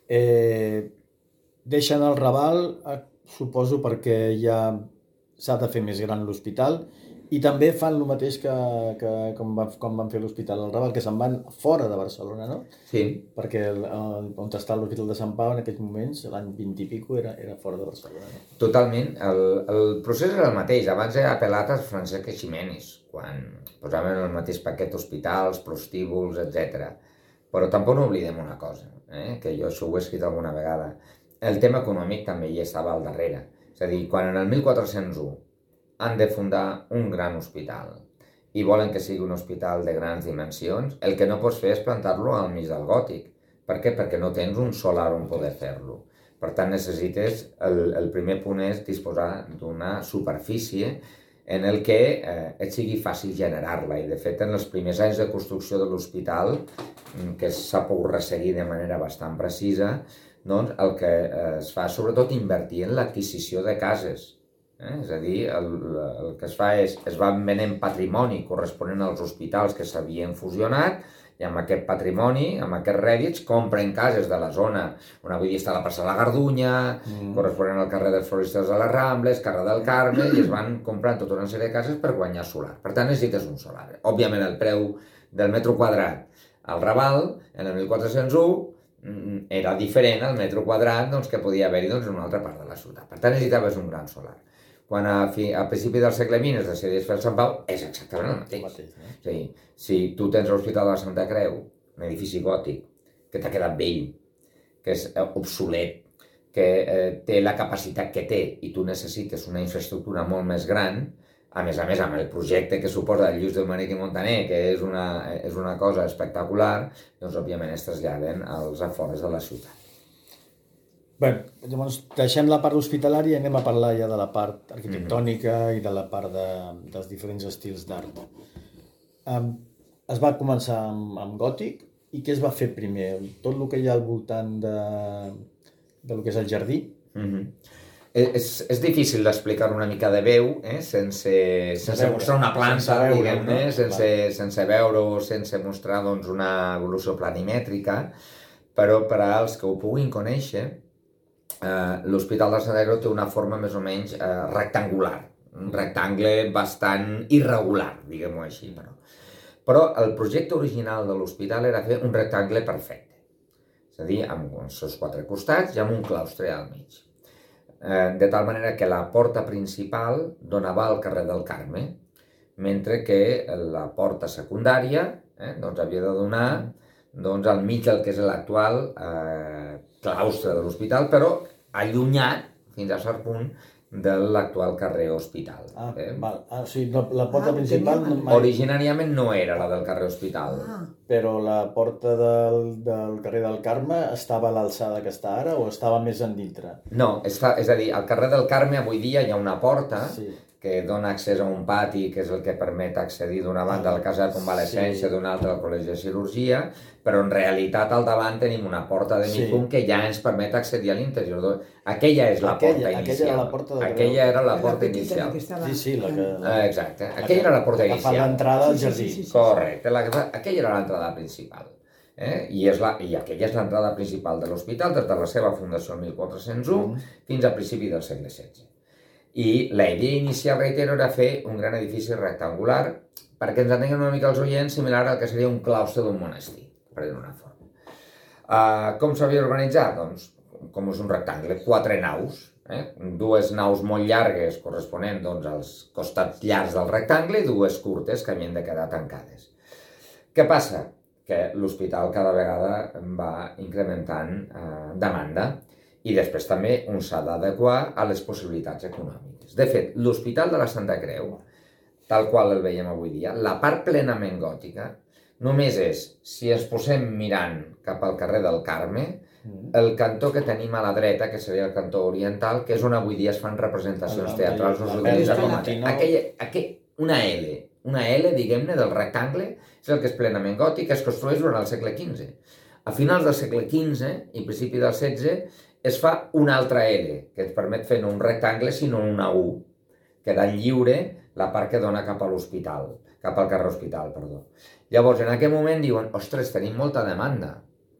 Eh, deixen el Raval, eh, suposo perquè ja s'ha de fer més gran l'hospital, i també fan el mateix que, que com, van, com van fer l'Hospital del Raval, que se'n van fora de Barcelona, no? Sí. Perquè el, el, on està l'Hospital de Sant Pau en aquells moments, l'any vint i pico, era, era fora de Barcelona. No? Totalment. El, el procés era el mateix. Abans era apel·lat a Francesc Eiximenis, quan posaven el mateix paquet hospitals, prostíbuls, etcètera. Però tampoc no oblidem una cosa, eh? Que jo això ho he escrit alguna vegada. El tema econòmic també hi estava al darrere. És a dir, quan en el mil quatre-cents u han de fundar un gran hospital i volen que sigui un hospital de grans dimensions, el que no pots fer és plantar-lo al mig del gòtic. Per què? Perquè no tens un solar on poder fer-lo. Per tant, necessites, el, el primer punt és disposar d'una superfície en el que eh, et sigui fàcil generar-la. I, de fet, en els primers anys de construcció de l'hospital, que s'ha pogut resseguir de manera bastant precisa, doncs el que eh, es fa, sobretot, invertir en l'adquisició de cases. Eh? És a dir, el, el que es fa és, es va venent patrimoni corresponent als hospitals que s'havien fusionat i amb aquest patrimoni, amb aquests rèdits, compren cases de la zona on avui està la plaça de la Gardunya, mm. corresponent al carrer dels Floristes de les Rambles, carrer del Carme, i es van comprant tota una sèrie de cases per guanyar solar. Per tant, necessites un solar. Òbviament, el preu del metro quadrat al Raval, en el mil quatre-cents u, era diferent al metro quadrat doncs, que podia haver-hi doncs, en una altra part de la ciutat. Per tant, necessitaves un gran solar. Quan a, fi, a principi del segle vint es decideix fer el Sant Pau, és exactament el mateix. mateix no? O sigui, si tu tens l'Hospital de la Santa Creu, un edifici gòtic, que t'ha quedat vell, que és obsolet, que eh, té la capacitat que té i tu necessites una infraestructura molt més gran, a més a més amb el projecte que suposa el Lluís Domènech i Montaner, que és una, és una cosa espectacular, doncs òbviament es traslladen als afores de la ciutat. Bé, llavors deixem la part hospitalària i anem a parlar ja de la part arquitectònica mm-hmm. i de la part de, dels diferents estils d'art. Um, es va començar amb, amb gòtic i què es va fer primer? Tot el que hi ha al voltant de, de lo que és el jardí? Mm-hmm. És, és difícil d'explicar una mica de veu, eh? sense, sense veure, mostrar una planta, diguem-ne, no? sense, sense veure-ho, sense mostrar doncs, una evolució planimètrica, però per als que ho puguin conèixer, Uh, l'Hospital de Santa Creu té una forma més o menys uh, rectangular, un rectangle bastant irregular, diguem-ho així. Però. però el projecte original de l'hospital era fer un rectangle perfecte, és a dir, amb els seus quatre costats i amb un claustre al mig. Uh, de tal manera que la porta principal donava al carrer del Carme, mentre que la porta secundària eh, doncs havia de donar doncs, al mig del que és l'actual eh, claustre de l'hospital, però allunyat fins a cert punt de l'actual carrer Hospital. Ah, eh? val. Ah, o sigui, no, la porta ah, principal... No, mai... Originàriament no era la del carrer Hospital. Ah. Però la porta del, del carrer del Carme estava a l'alçada que està ara o estava més endintre? No, està, és a dir, al carrer del Carme avui dia hi ha una porta sí. que dona accés a un pati, que és el que permet accedir d'una banda a la casa de convalescència, sí. d'una altra al col·legi de cirurgia, però en realitat al davant tenim una porta de mig sí. punt que ja ens permet accedir a l'interior. Aquella és la aquella, porta inicial. Aquella era la porta, aquella era la porta la inicial. Que estava... Sí, sí, la que... Ah, exacte, aquella era la porta la inicial. La fa l'entrada al jardí. Sí, sí, sí, sí. Correcte, la que fa... aquella era l'entrada principal. Eh? I, és la... I aquella és l'entrada principal de l'hospital des de la seva fundació el mil quatre-cents u mm. fins a principi del segle setze. I la idea inicial, reitero, era fer un gran edifici rectangular perquè ens entenguin una mica els oients similar al que seria un claustre d'un monestir, per dir una forma. Uh, com s'havia organitzat? Doncs, com és un rectangle, quatre naus, eh? dues naus molt llargues corresponent doncs, als costats llargs del rectangle i dues curtes que havien de quedar tancades. Què passa? Que l'hospital cada vegada va incrementant eh, demanda i després també un s'ha d'adequar a les possibilitats econòmiques. De fet, l'Hospital de la Santa Creu, tal qual el veiem avui dia, la part plenament gòtica, només és, si ens posem mirant cap al carrer del Carme, el cantó que tenim a la dreta, que seria el cantó oriental, que és on avui dia es fan representacions teatrals, no s'utilitza com a... Aquella, aquella, una L, una L, diguem-ne, del rectangle, és el que és plenament gòtic, que es construeix durant el segle quinze. A finals del segle quinze i principi del setze es fa una altra L, que ens permet fer no un rectangle, sinó una U, quedant lliure la part que dona cap a l'hospital, cap al carrer Hospital, perdó. Llavors, en aquell moment diuen, ostres, tenim molta demanda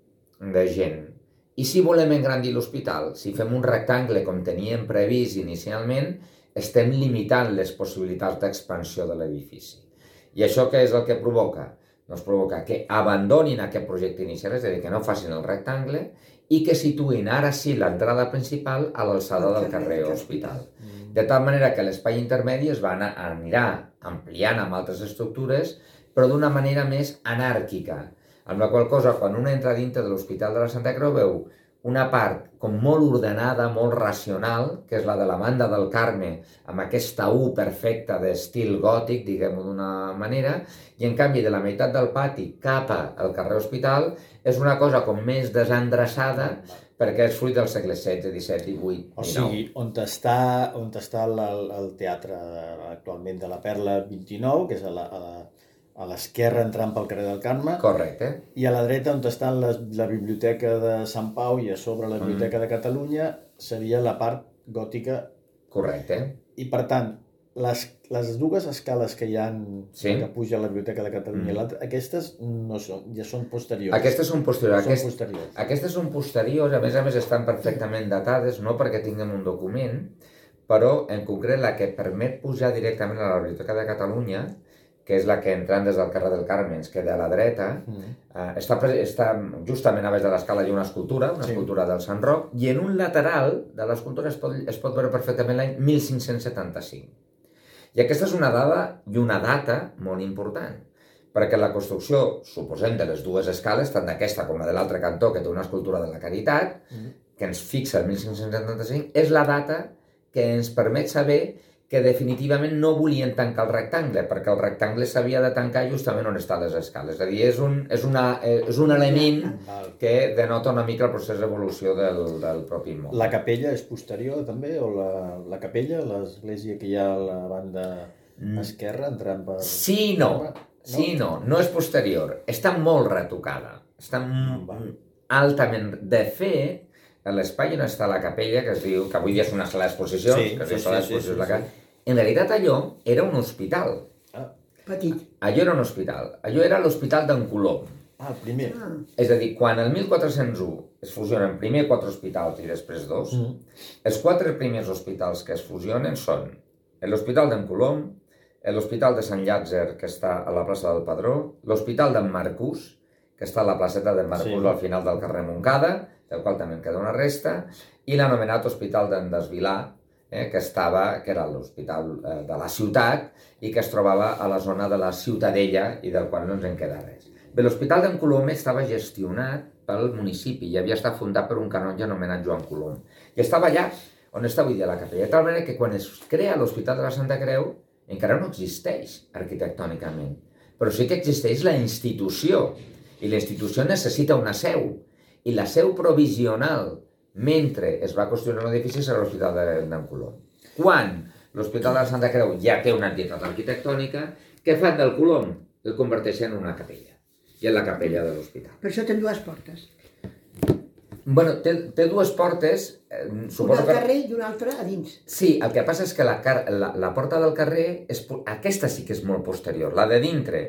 de gent. I si volem engrandir l'hospital, si fem un rectangle com teníem previst inicialment, estem limitant les possibilitats d'expansió de l'edifici. I això què és el que provoca? Doncs provoca que abandonin aquest projecte inicial, és a dir, que no facin el rectangle i que situïn ara sí l'entrada principal a l'alçada del carrer Hospital. De tal manera que l'espai intermedi es va anar, anirà ampliant amb altres estructures, però d'una manera més anàrquica, amb la qual cosa, quan un entra dintre de l'Hospital de la Santa Creu, veu una part com molt ordenada, molt racional, que és la de la banda del Carme, amb aquesta U perfecta d'estil gòtic, diguem-ho d'una manera, i en canvi de la meitat del pati cap al carrer Hospital és una cosa com més desendreçada, perquè és fruit del segle setze, disset, divuit, dinou. O sigui, on està, on està el, el teatre actualment de la Perla vint-i-nou, que és a la, a la a l'esquerra entrant pel carrer del Carme. Correcte. I a la dreta, on està la, la Biblioteca de Sant Pau i a sobre la Biblioteca mm. de Catalunya, seria la part gòtica. Correcte. I, per tant, les, les dues escales que hi ha sí. que puja a la Biblioteca de Catalunya, mm. aquestes no són, ja són posteriors. Aquestes són posteriors. Són Aquest, posteriors. Aquestes són posteriors, a més a més estan perfectament datades, no perquè tinguem un document, però en concret la que permet pujar directament a la Biblioteca de Catalunya, que és la que entrant des del carrer del Carme ens queda a la dreta, mm. eh, està, està justament a baix de l'escala hi ha una escultura, una sí. escultura del Sant Roc, i en un lateral de l'escultura es pot, es pot veure perfectament l'any mil cinc-cents setanta-cinc. I aquesta és una dada i una data molt important, perquè la construcció, suposem, de les dues escales, tant d'aquesta com la de l'altre cantó, que té una escultura de la Caritat, mm. que ens fixa el mil cinc-cents setanta-cinc, és la data que ens permet saber que definitivament no volien tancar el rectangle, perquè el rectangle s'havia de tancar justament on estan les escales. És a dir, és un, és una, és un element que denota una mica el procés d'evolució del, del propi immoble. La capella és posterior també? O la, la capella, l'església que hi ha a la banda esquerra, entrant per... Sí, no. Sí, no. No és posterior. Està molt retocada. Està altament... De fet, a l'espai on està la capella, que es diu, que avui dia és una sala d'exposicions, sí, que es diu sí, sala d'exposicions, sí, sí, sí, sí. En realitat allò era un hospital. Ah. Petit. Allò era un hospital. Allò era l'Hospital d'en Colom. Ah, el primer. Ah. És a dir, quan el mil quatre-cents u es fusionen primer quatre hospitals i després dos, mm. els quatre primers hospitals que es fusionen són l'Hospital d'en Colom, l'Hospital de Sant Llàtzer, que està a la plaça del Padró, l'Hospital d'en Marcús, que està a la placeta d'en Marcús sí. al final del carrer Montcada, del qual també en queda una resta, i l'anomenat Hospital d'en Desvilà, eh, que, estava, que era l'hospital eh, de la ciutat i que es trobava a la zona de la Ciutadella i del qual no ens en queda res. Bé, l'Hospital d'en Colom estava gestionat pel municipi i havia estat fundat per un canonge anomenat Joan Colom. I estava allà on està avui dia la capella, de tal manera que quan es crea l'Hospital de la Santa Creu encara no existeix arquitectònicament, però sí que existeix la institució, i la institució necessita una seu, i la seu provisional mentre es va construir un edifici serà l'Hospital d'en Colom. Quan l'Hospital de la Santa Creu ja té una entitat arquitectònica, què fan del Colom? El converteixen en una capella, i en la capella de l'hospital. Per això té dues portes. Bueno, té, té dues portes... Eh, una al carrer que... i una altra a dins. Sí, el que passa és que la, la, la porta del carrer, és, aquesta sí que és molt posterior. La de dintre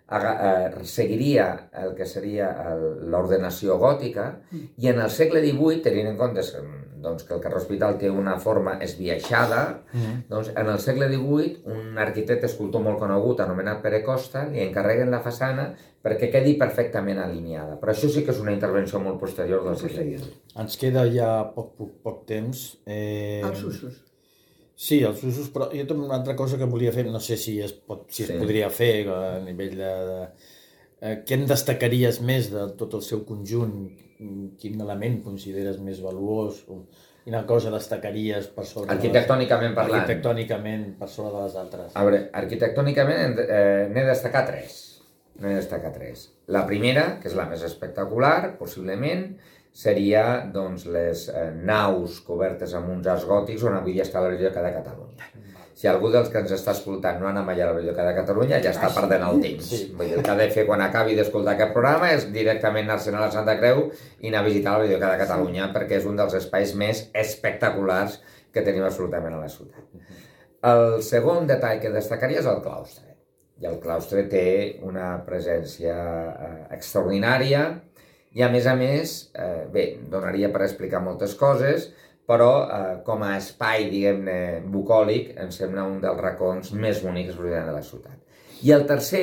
eh, seguiria el que seria l'ordenació gòtica, i en el segle divuit, tenint en compte doncs, que el carrer Hospital té una forma esbiaixada, mm. doncs en el segle divuit un arquitecte escultor molt conegut anomenat Pere Costa li encarreguen la façana perquè quedi perfectament alineada. Però això sí que és una intervenció molt posterior del segle divuit. Ens queda ja poc, poc, poc temps. Eh... Els usos. Sí, els usos, però jo també una altra cosa que volia fer, no sé si es, pot, si es sí. podria fer a nivell de... de eh, què en destacaries més de tot el seu conjunt? Quin element consideres més valuós? Quina cosa destacaries per sobre... Arquitectònicament parlant. Arquitectònicament per sobre de les altres. A veure, arquitectònicament eh, n'he de destacar tres. N'he de destacar tres. La primera, que és la més espectacular, possiblement, seria doncs, les eh, naus cobertes amb uns arcs gòtics on avui està la Biblioteca de Catalunya. si algú dels que ens està escoltant no ha anat mai a la Biblioteca de Catalunya, ja està perdent el temps. Sí. Vull dir, el que ha de fer quan acabi d'escoltar aquest programa és directament anar-se'n a la Santa Creu i anar a visitar la Biblioteca de Catalunya, perquè és un dels espais més espectaculars que tenim absolutament a la ciutat. El segon detall que destacaria és el claustre. I el claustre té una presència eh, extraordinària i, a més a més, eh, bé, donaria per explicar moltes coses, però eh, com a espai, diguem-ne, bucòlic, em sembla un dels racons més bonics de la ciutat. I el tercer,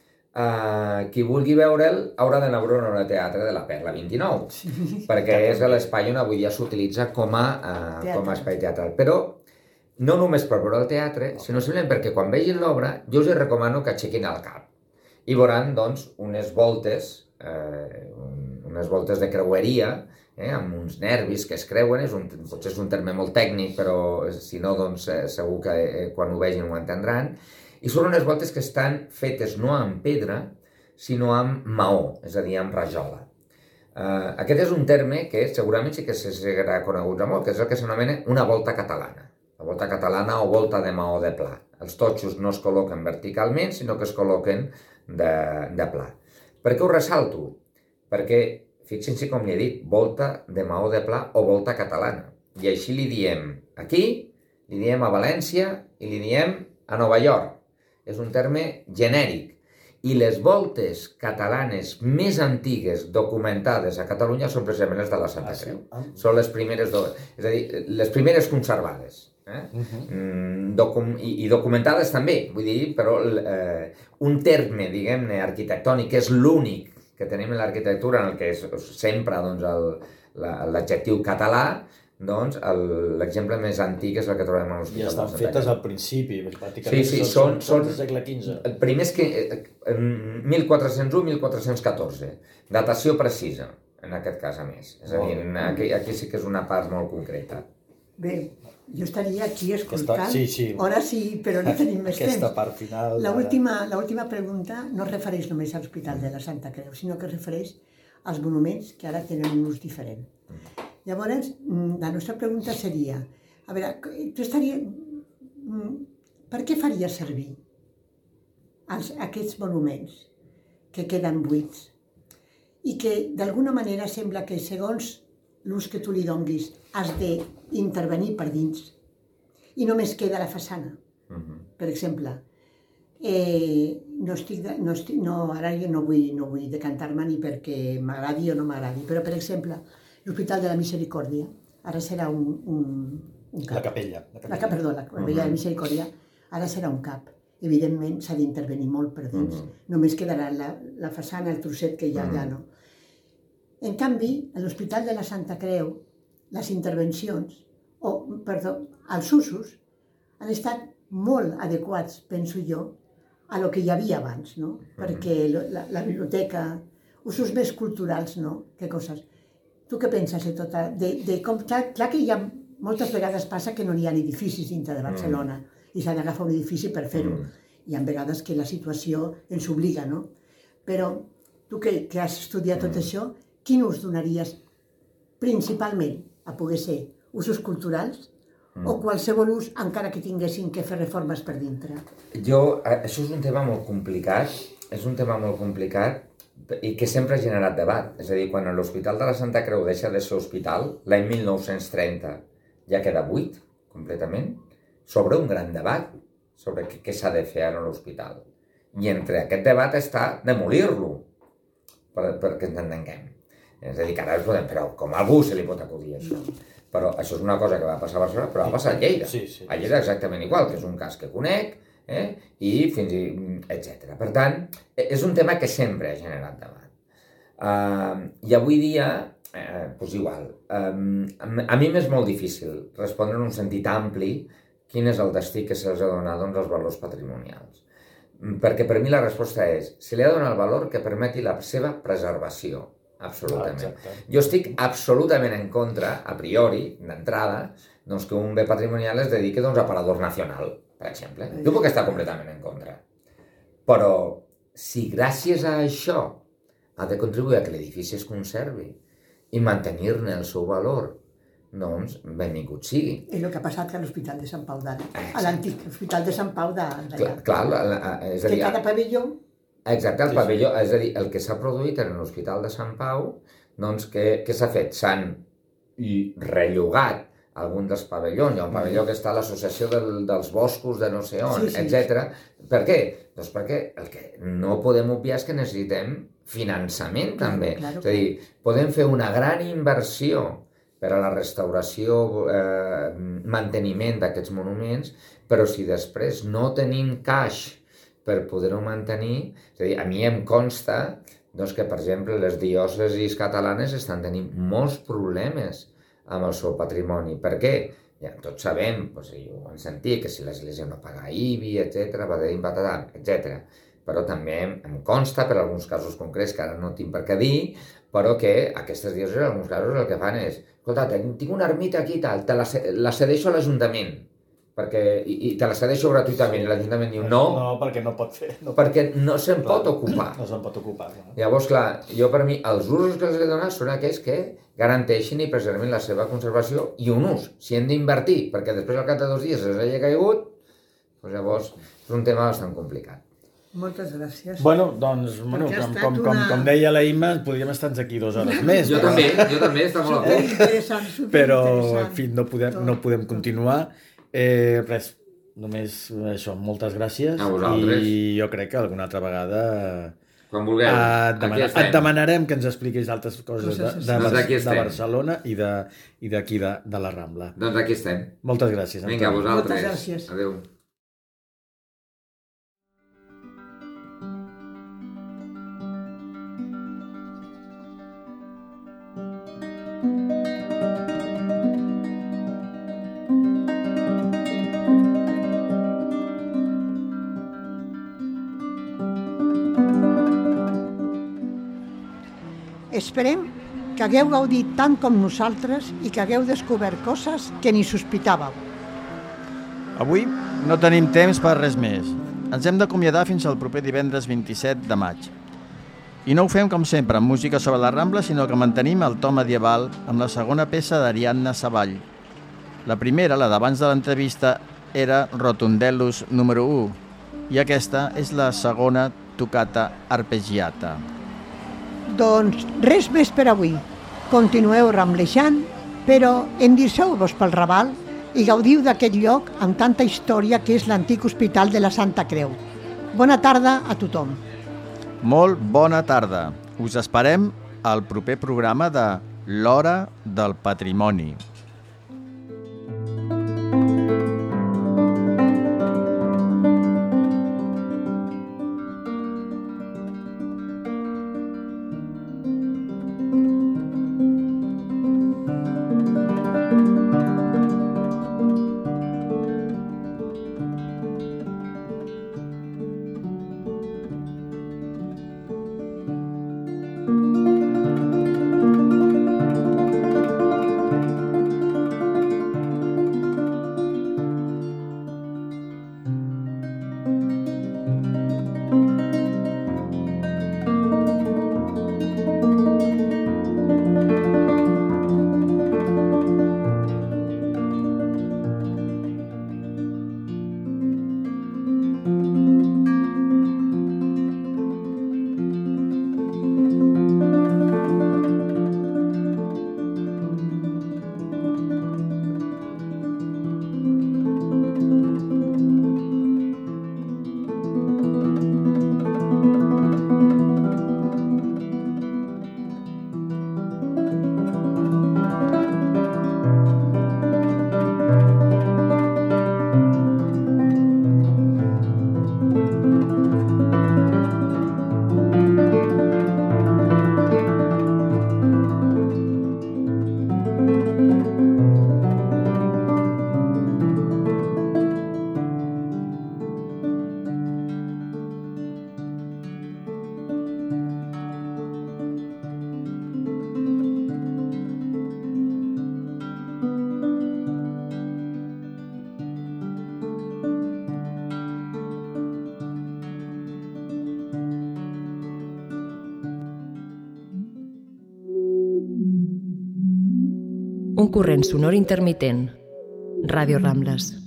eh, qui vulgui veure'l, haurà d'anar a veure al Teatre de la Perla vint-i-nou, sí. perquè és l'espai on avui dia s'utilitza com, a, eh, com a espai teatral. Però no només per veure el teatre, sinó simplement perquè quan vegin l'obra, jo us recomano que aixequin el cap i veuran, doncs, unes voltes, eh, unes voltes de creueria, Eh, amb uns nervis que es creuen, és un, potser és un terme molt tècnic, però si no, doncs eh, segur que eh, quan ho vegin ho entendran, i són unes voltes que estan fetes no amb pedra, sinó amb maó, és a dir, amb rajola. Uh, aquest és un terme que segurament sí que serà conegut a molt, que és el que s'anomena una volta catalana. La volta catalana o volta de maó de pla. Els totxos no es col·loquen verticalment, sinó que es col·loquen de, de pla. Per què ho ressalto? Perquè fixin-se com li he dit, volta de maó de pla o volta catalana. I així li diem aquí, li diem a València i li diem a Nova York. És un terme genèric. I les voltes catalanes més antigues documentades a Catalunya són precisament les de la Santa Creu. Són les primeres, és a dir, les primeres conservades. Eh? Uh-huh. Docu- i, i documentades també, vull dir, però eh, un terme, diguem-ne, arquitectònic, que és l'únic que tenim en l'arquitectura en el que és sempre doncs, l'adjectiu català, doncs l'exemple més antic és el que trobem a l'Hospital. I estan fetes al principi, pràcticament sí, sí, són, són, són del segle quinze. El primer és que mil quatre-cents u a mil quatre-cents catorze, datació precisa, en aquest cas a més. És a dir, aquí, aquí sí que és una part molt concreta. Bé, jo estaria aquí escoltant, Aquesta, sí, sí. Ara sí, però no tenim més temps. Aquesta part final... L'última pregunta no es refereix només a l'Hospital de la Santa Creu, sinó que es refereix als monuments que ara tenen un ús diferent. Llavors, la nostra pregunta seria, a veure, tu estaria... Per què faries servir els, aquests monuments que queden buits i que d'alguna manera sembla que segons l'ús que tu li donguis has d'intervenir per dins i només queda la façana? Uh-huh. Per exemple, eh, no estic, de, no estic no, ara jo no vull, no vull decantar-me ni perquè m'agradi o no m'agradi, però per exemple, l'Hospital de la Misericòrdia ara serà un, un, un cap. La capella. La capella. La, perdó, la capella uh-huh. de la Misericòrdia ara serà un cap. Evidentment s'ha d'intervenir molt per dins. Uh-huh. Només quedarà la, la façana, el trosset que hi ha uh-huh. allà, no? En canvi, a l'Hospital de la Santa Creu, les intervencions, o, perdó, els usos, han estat molt adequats, penso jo, a lo que hi havia abans, no? Mm. Perquè la, la biblioteca, usos més culturals, no? Que coses. Tu què penses de tota... De, de com, clar, clar que hi ha... Moltes vegades passa que no hi ha edificis dintre de Barcelona mm. i s'ha d'agafar un edifici per fer-ho. Mm. Hi ha vegades que la situació ens obliga, no? Però tu que, que has estudiat mm. tot això, quin ús donaries principalment a poder ser usos culturals mm. o qualsevol ús encara que tinguessin que fer reformes per dintre? Jo, això és un tema molt complicat, és un tema molt complicat i que sempre ha generat debat. És a dir, quan l'Hospital de la Santa Creu deixa de ser hospital, l'any mil nou-cents trenta ja queda buit completament, sobre un gran debat sobre què, què s'ha de fer ara a l'hospital. I entre aquest debat està demolir-lo, per, perquè ens entenguem. És a dir, que ara es podem, però com a algú se li pot acudir això. Però això és una cosa que va passar a Barcelona, però va passar a Lleida. Sí, sí. A Lleida exactament igual, que és un cas que conec, eh? i fins i... etcètera. Per tant, és un tema que sempre ha generat debat. Uh, I avui dia, eh, doncs igual, um, a mi m'és molt difícil respondre en un sentit ampli quin és el destí que se'ls ha donat doncs, als valors patrimonials. Perquè per mi la resposta és, se li ha de donar el valor que permeti la seva preservació. Absolutament. Ah, jo estic absolutament en contra, a priori, d'entrada, doncs que un bé patrimonial es dediqui doncs, a parador nacional, per exemple. Jo puc estar completament en contra. Però, si gràcies a això ha de contribuir a que l'edifici es conservi i mantenir-ne el seu valor doncs benvingut sigui. És el que ha passat a l'Hospital de Sant Pau d'ara, a l'antic Hospital de Sant Pau d'ara. Clar, clar la, la, és a dir... Que cada pavelló... Exacte, el pavelló, és a dir, el que s'ha produït en l'Hospital de Sant Pau, doncs què, què s'ha fet? S'han rellogat algun dels pavellons. Hi ha un pavelló que està a l'Associació del, dels Boscos de no sé on, sí, sí. etcètera. Per què? Doncs perquè el que no podem obviar és que necessitem finançament també. Claro, claro. És a dir, podem fer una gran inversió per a la restauració, eh, manteniment d'aquests monuments, però si després no tenim caix per poder-ho mantenir, és a dir, a mi em consta doncs, que, per exemple, les diòcesis catalanes estan tenint molts problemes amb el seu patrimoni. Per què? Ja, tots sabem, doncs, ho hem sentit, que si l'Església no paga I B I, etcètera, badadim, batadam, etcètera. Però també em consta, per alguns casos concrets, que ara no tinc per què dir, però que aquestes diòcesis, en alguns casos, el que fan és escolta, tinc una ermita aquí i tal, te la, la cedeixo a l'Ajuntament, perquè, i, i te la cedeixo gratuïtament, i l'Ajuntament diu no, no, perquè no pot fer. No perquè no se'n pot ocupar. No se'n pot ocupar. No? Llavors, clar, jo per mi, els usos que els he donat són aquells que garanteixin i preservin la seva conservació i un ús. Si hem d'invertir, perquè després al cap de dos dies els hagi caigut, doncs llavors és un tema bastant complicat. Moltes gràcies. Bueno, doncs, bueno, com, com, com, com deia la Imma, podríem estar-nos aquí dues hores més. Jo però... també, jo també, està molt a punt. Superinteressant, superinteressant. Però, en fi, no podem, no podem continuar. Eh, res, només això, moltes gràcies. A vosaltres. I jo crec que alguna altra vegada... Quan vulgueu, et, demana, et demanarem que ens expliquis altres coses de, de, de, de Barcelona i d'aquí de, de, de la Rambla. Doncs aquí estem. Moltes gràcies. Vinga, a vosaltres. Moltes gràcies. Adéu. Esperem que hagueu gaudit tant com nosaltres i que hagueu descobert coses que ni sospitàveu. Avui no tenim temps per res més. Ens hem d'acomiadar fins al proper divendres vint-i-set de maig. I no ho fem, com sempre, amb música sobre la Rambla, sinó que mantenim el to medieval amb la segona peça d'Ariadna Savall. La primera, la d'abans de l'entrevista, era Rotundellus número u, i aquesta és la segona toccata arpeggiata. Doncs res més per avui. Continueu ramblejant, però endinseu-vos pel Raval i gaudiu d'aquest lloc amb tanta història que és l'antic Hospital de la Santa Creu. Bona tarda a tothom. Molt bona tarda. Us esperem al proper programa de L'Hora del Patrimoni. Un corrent sonor intermitent. Ràdio Rambles.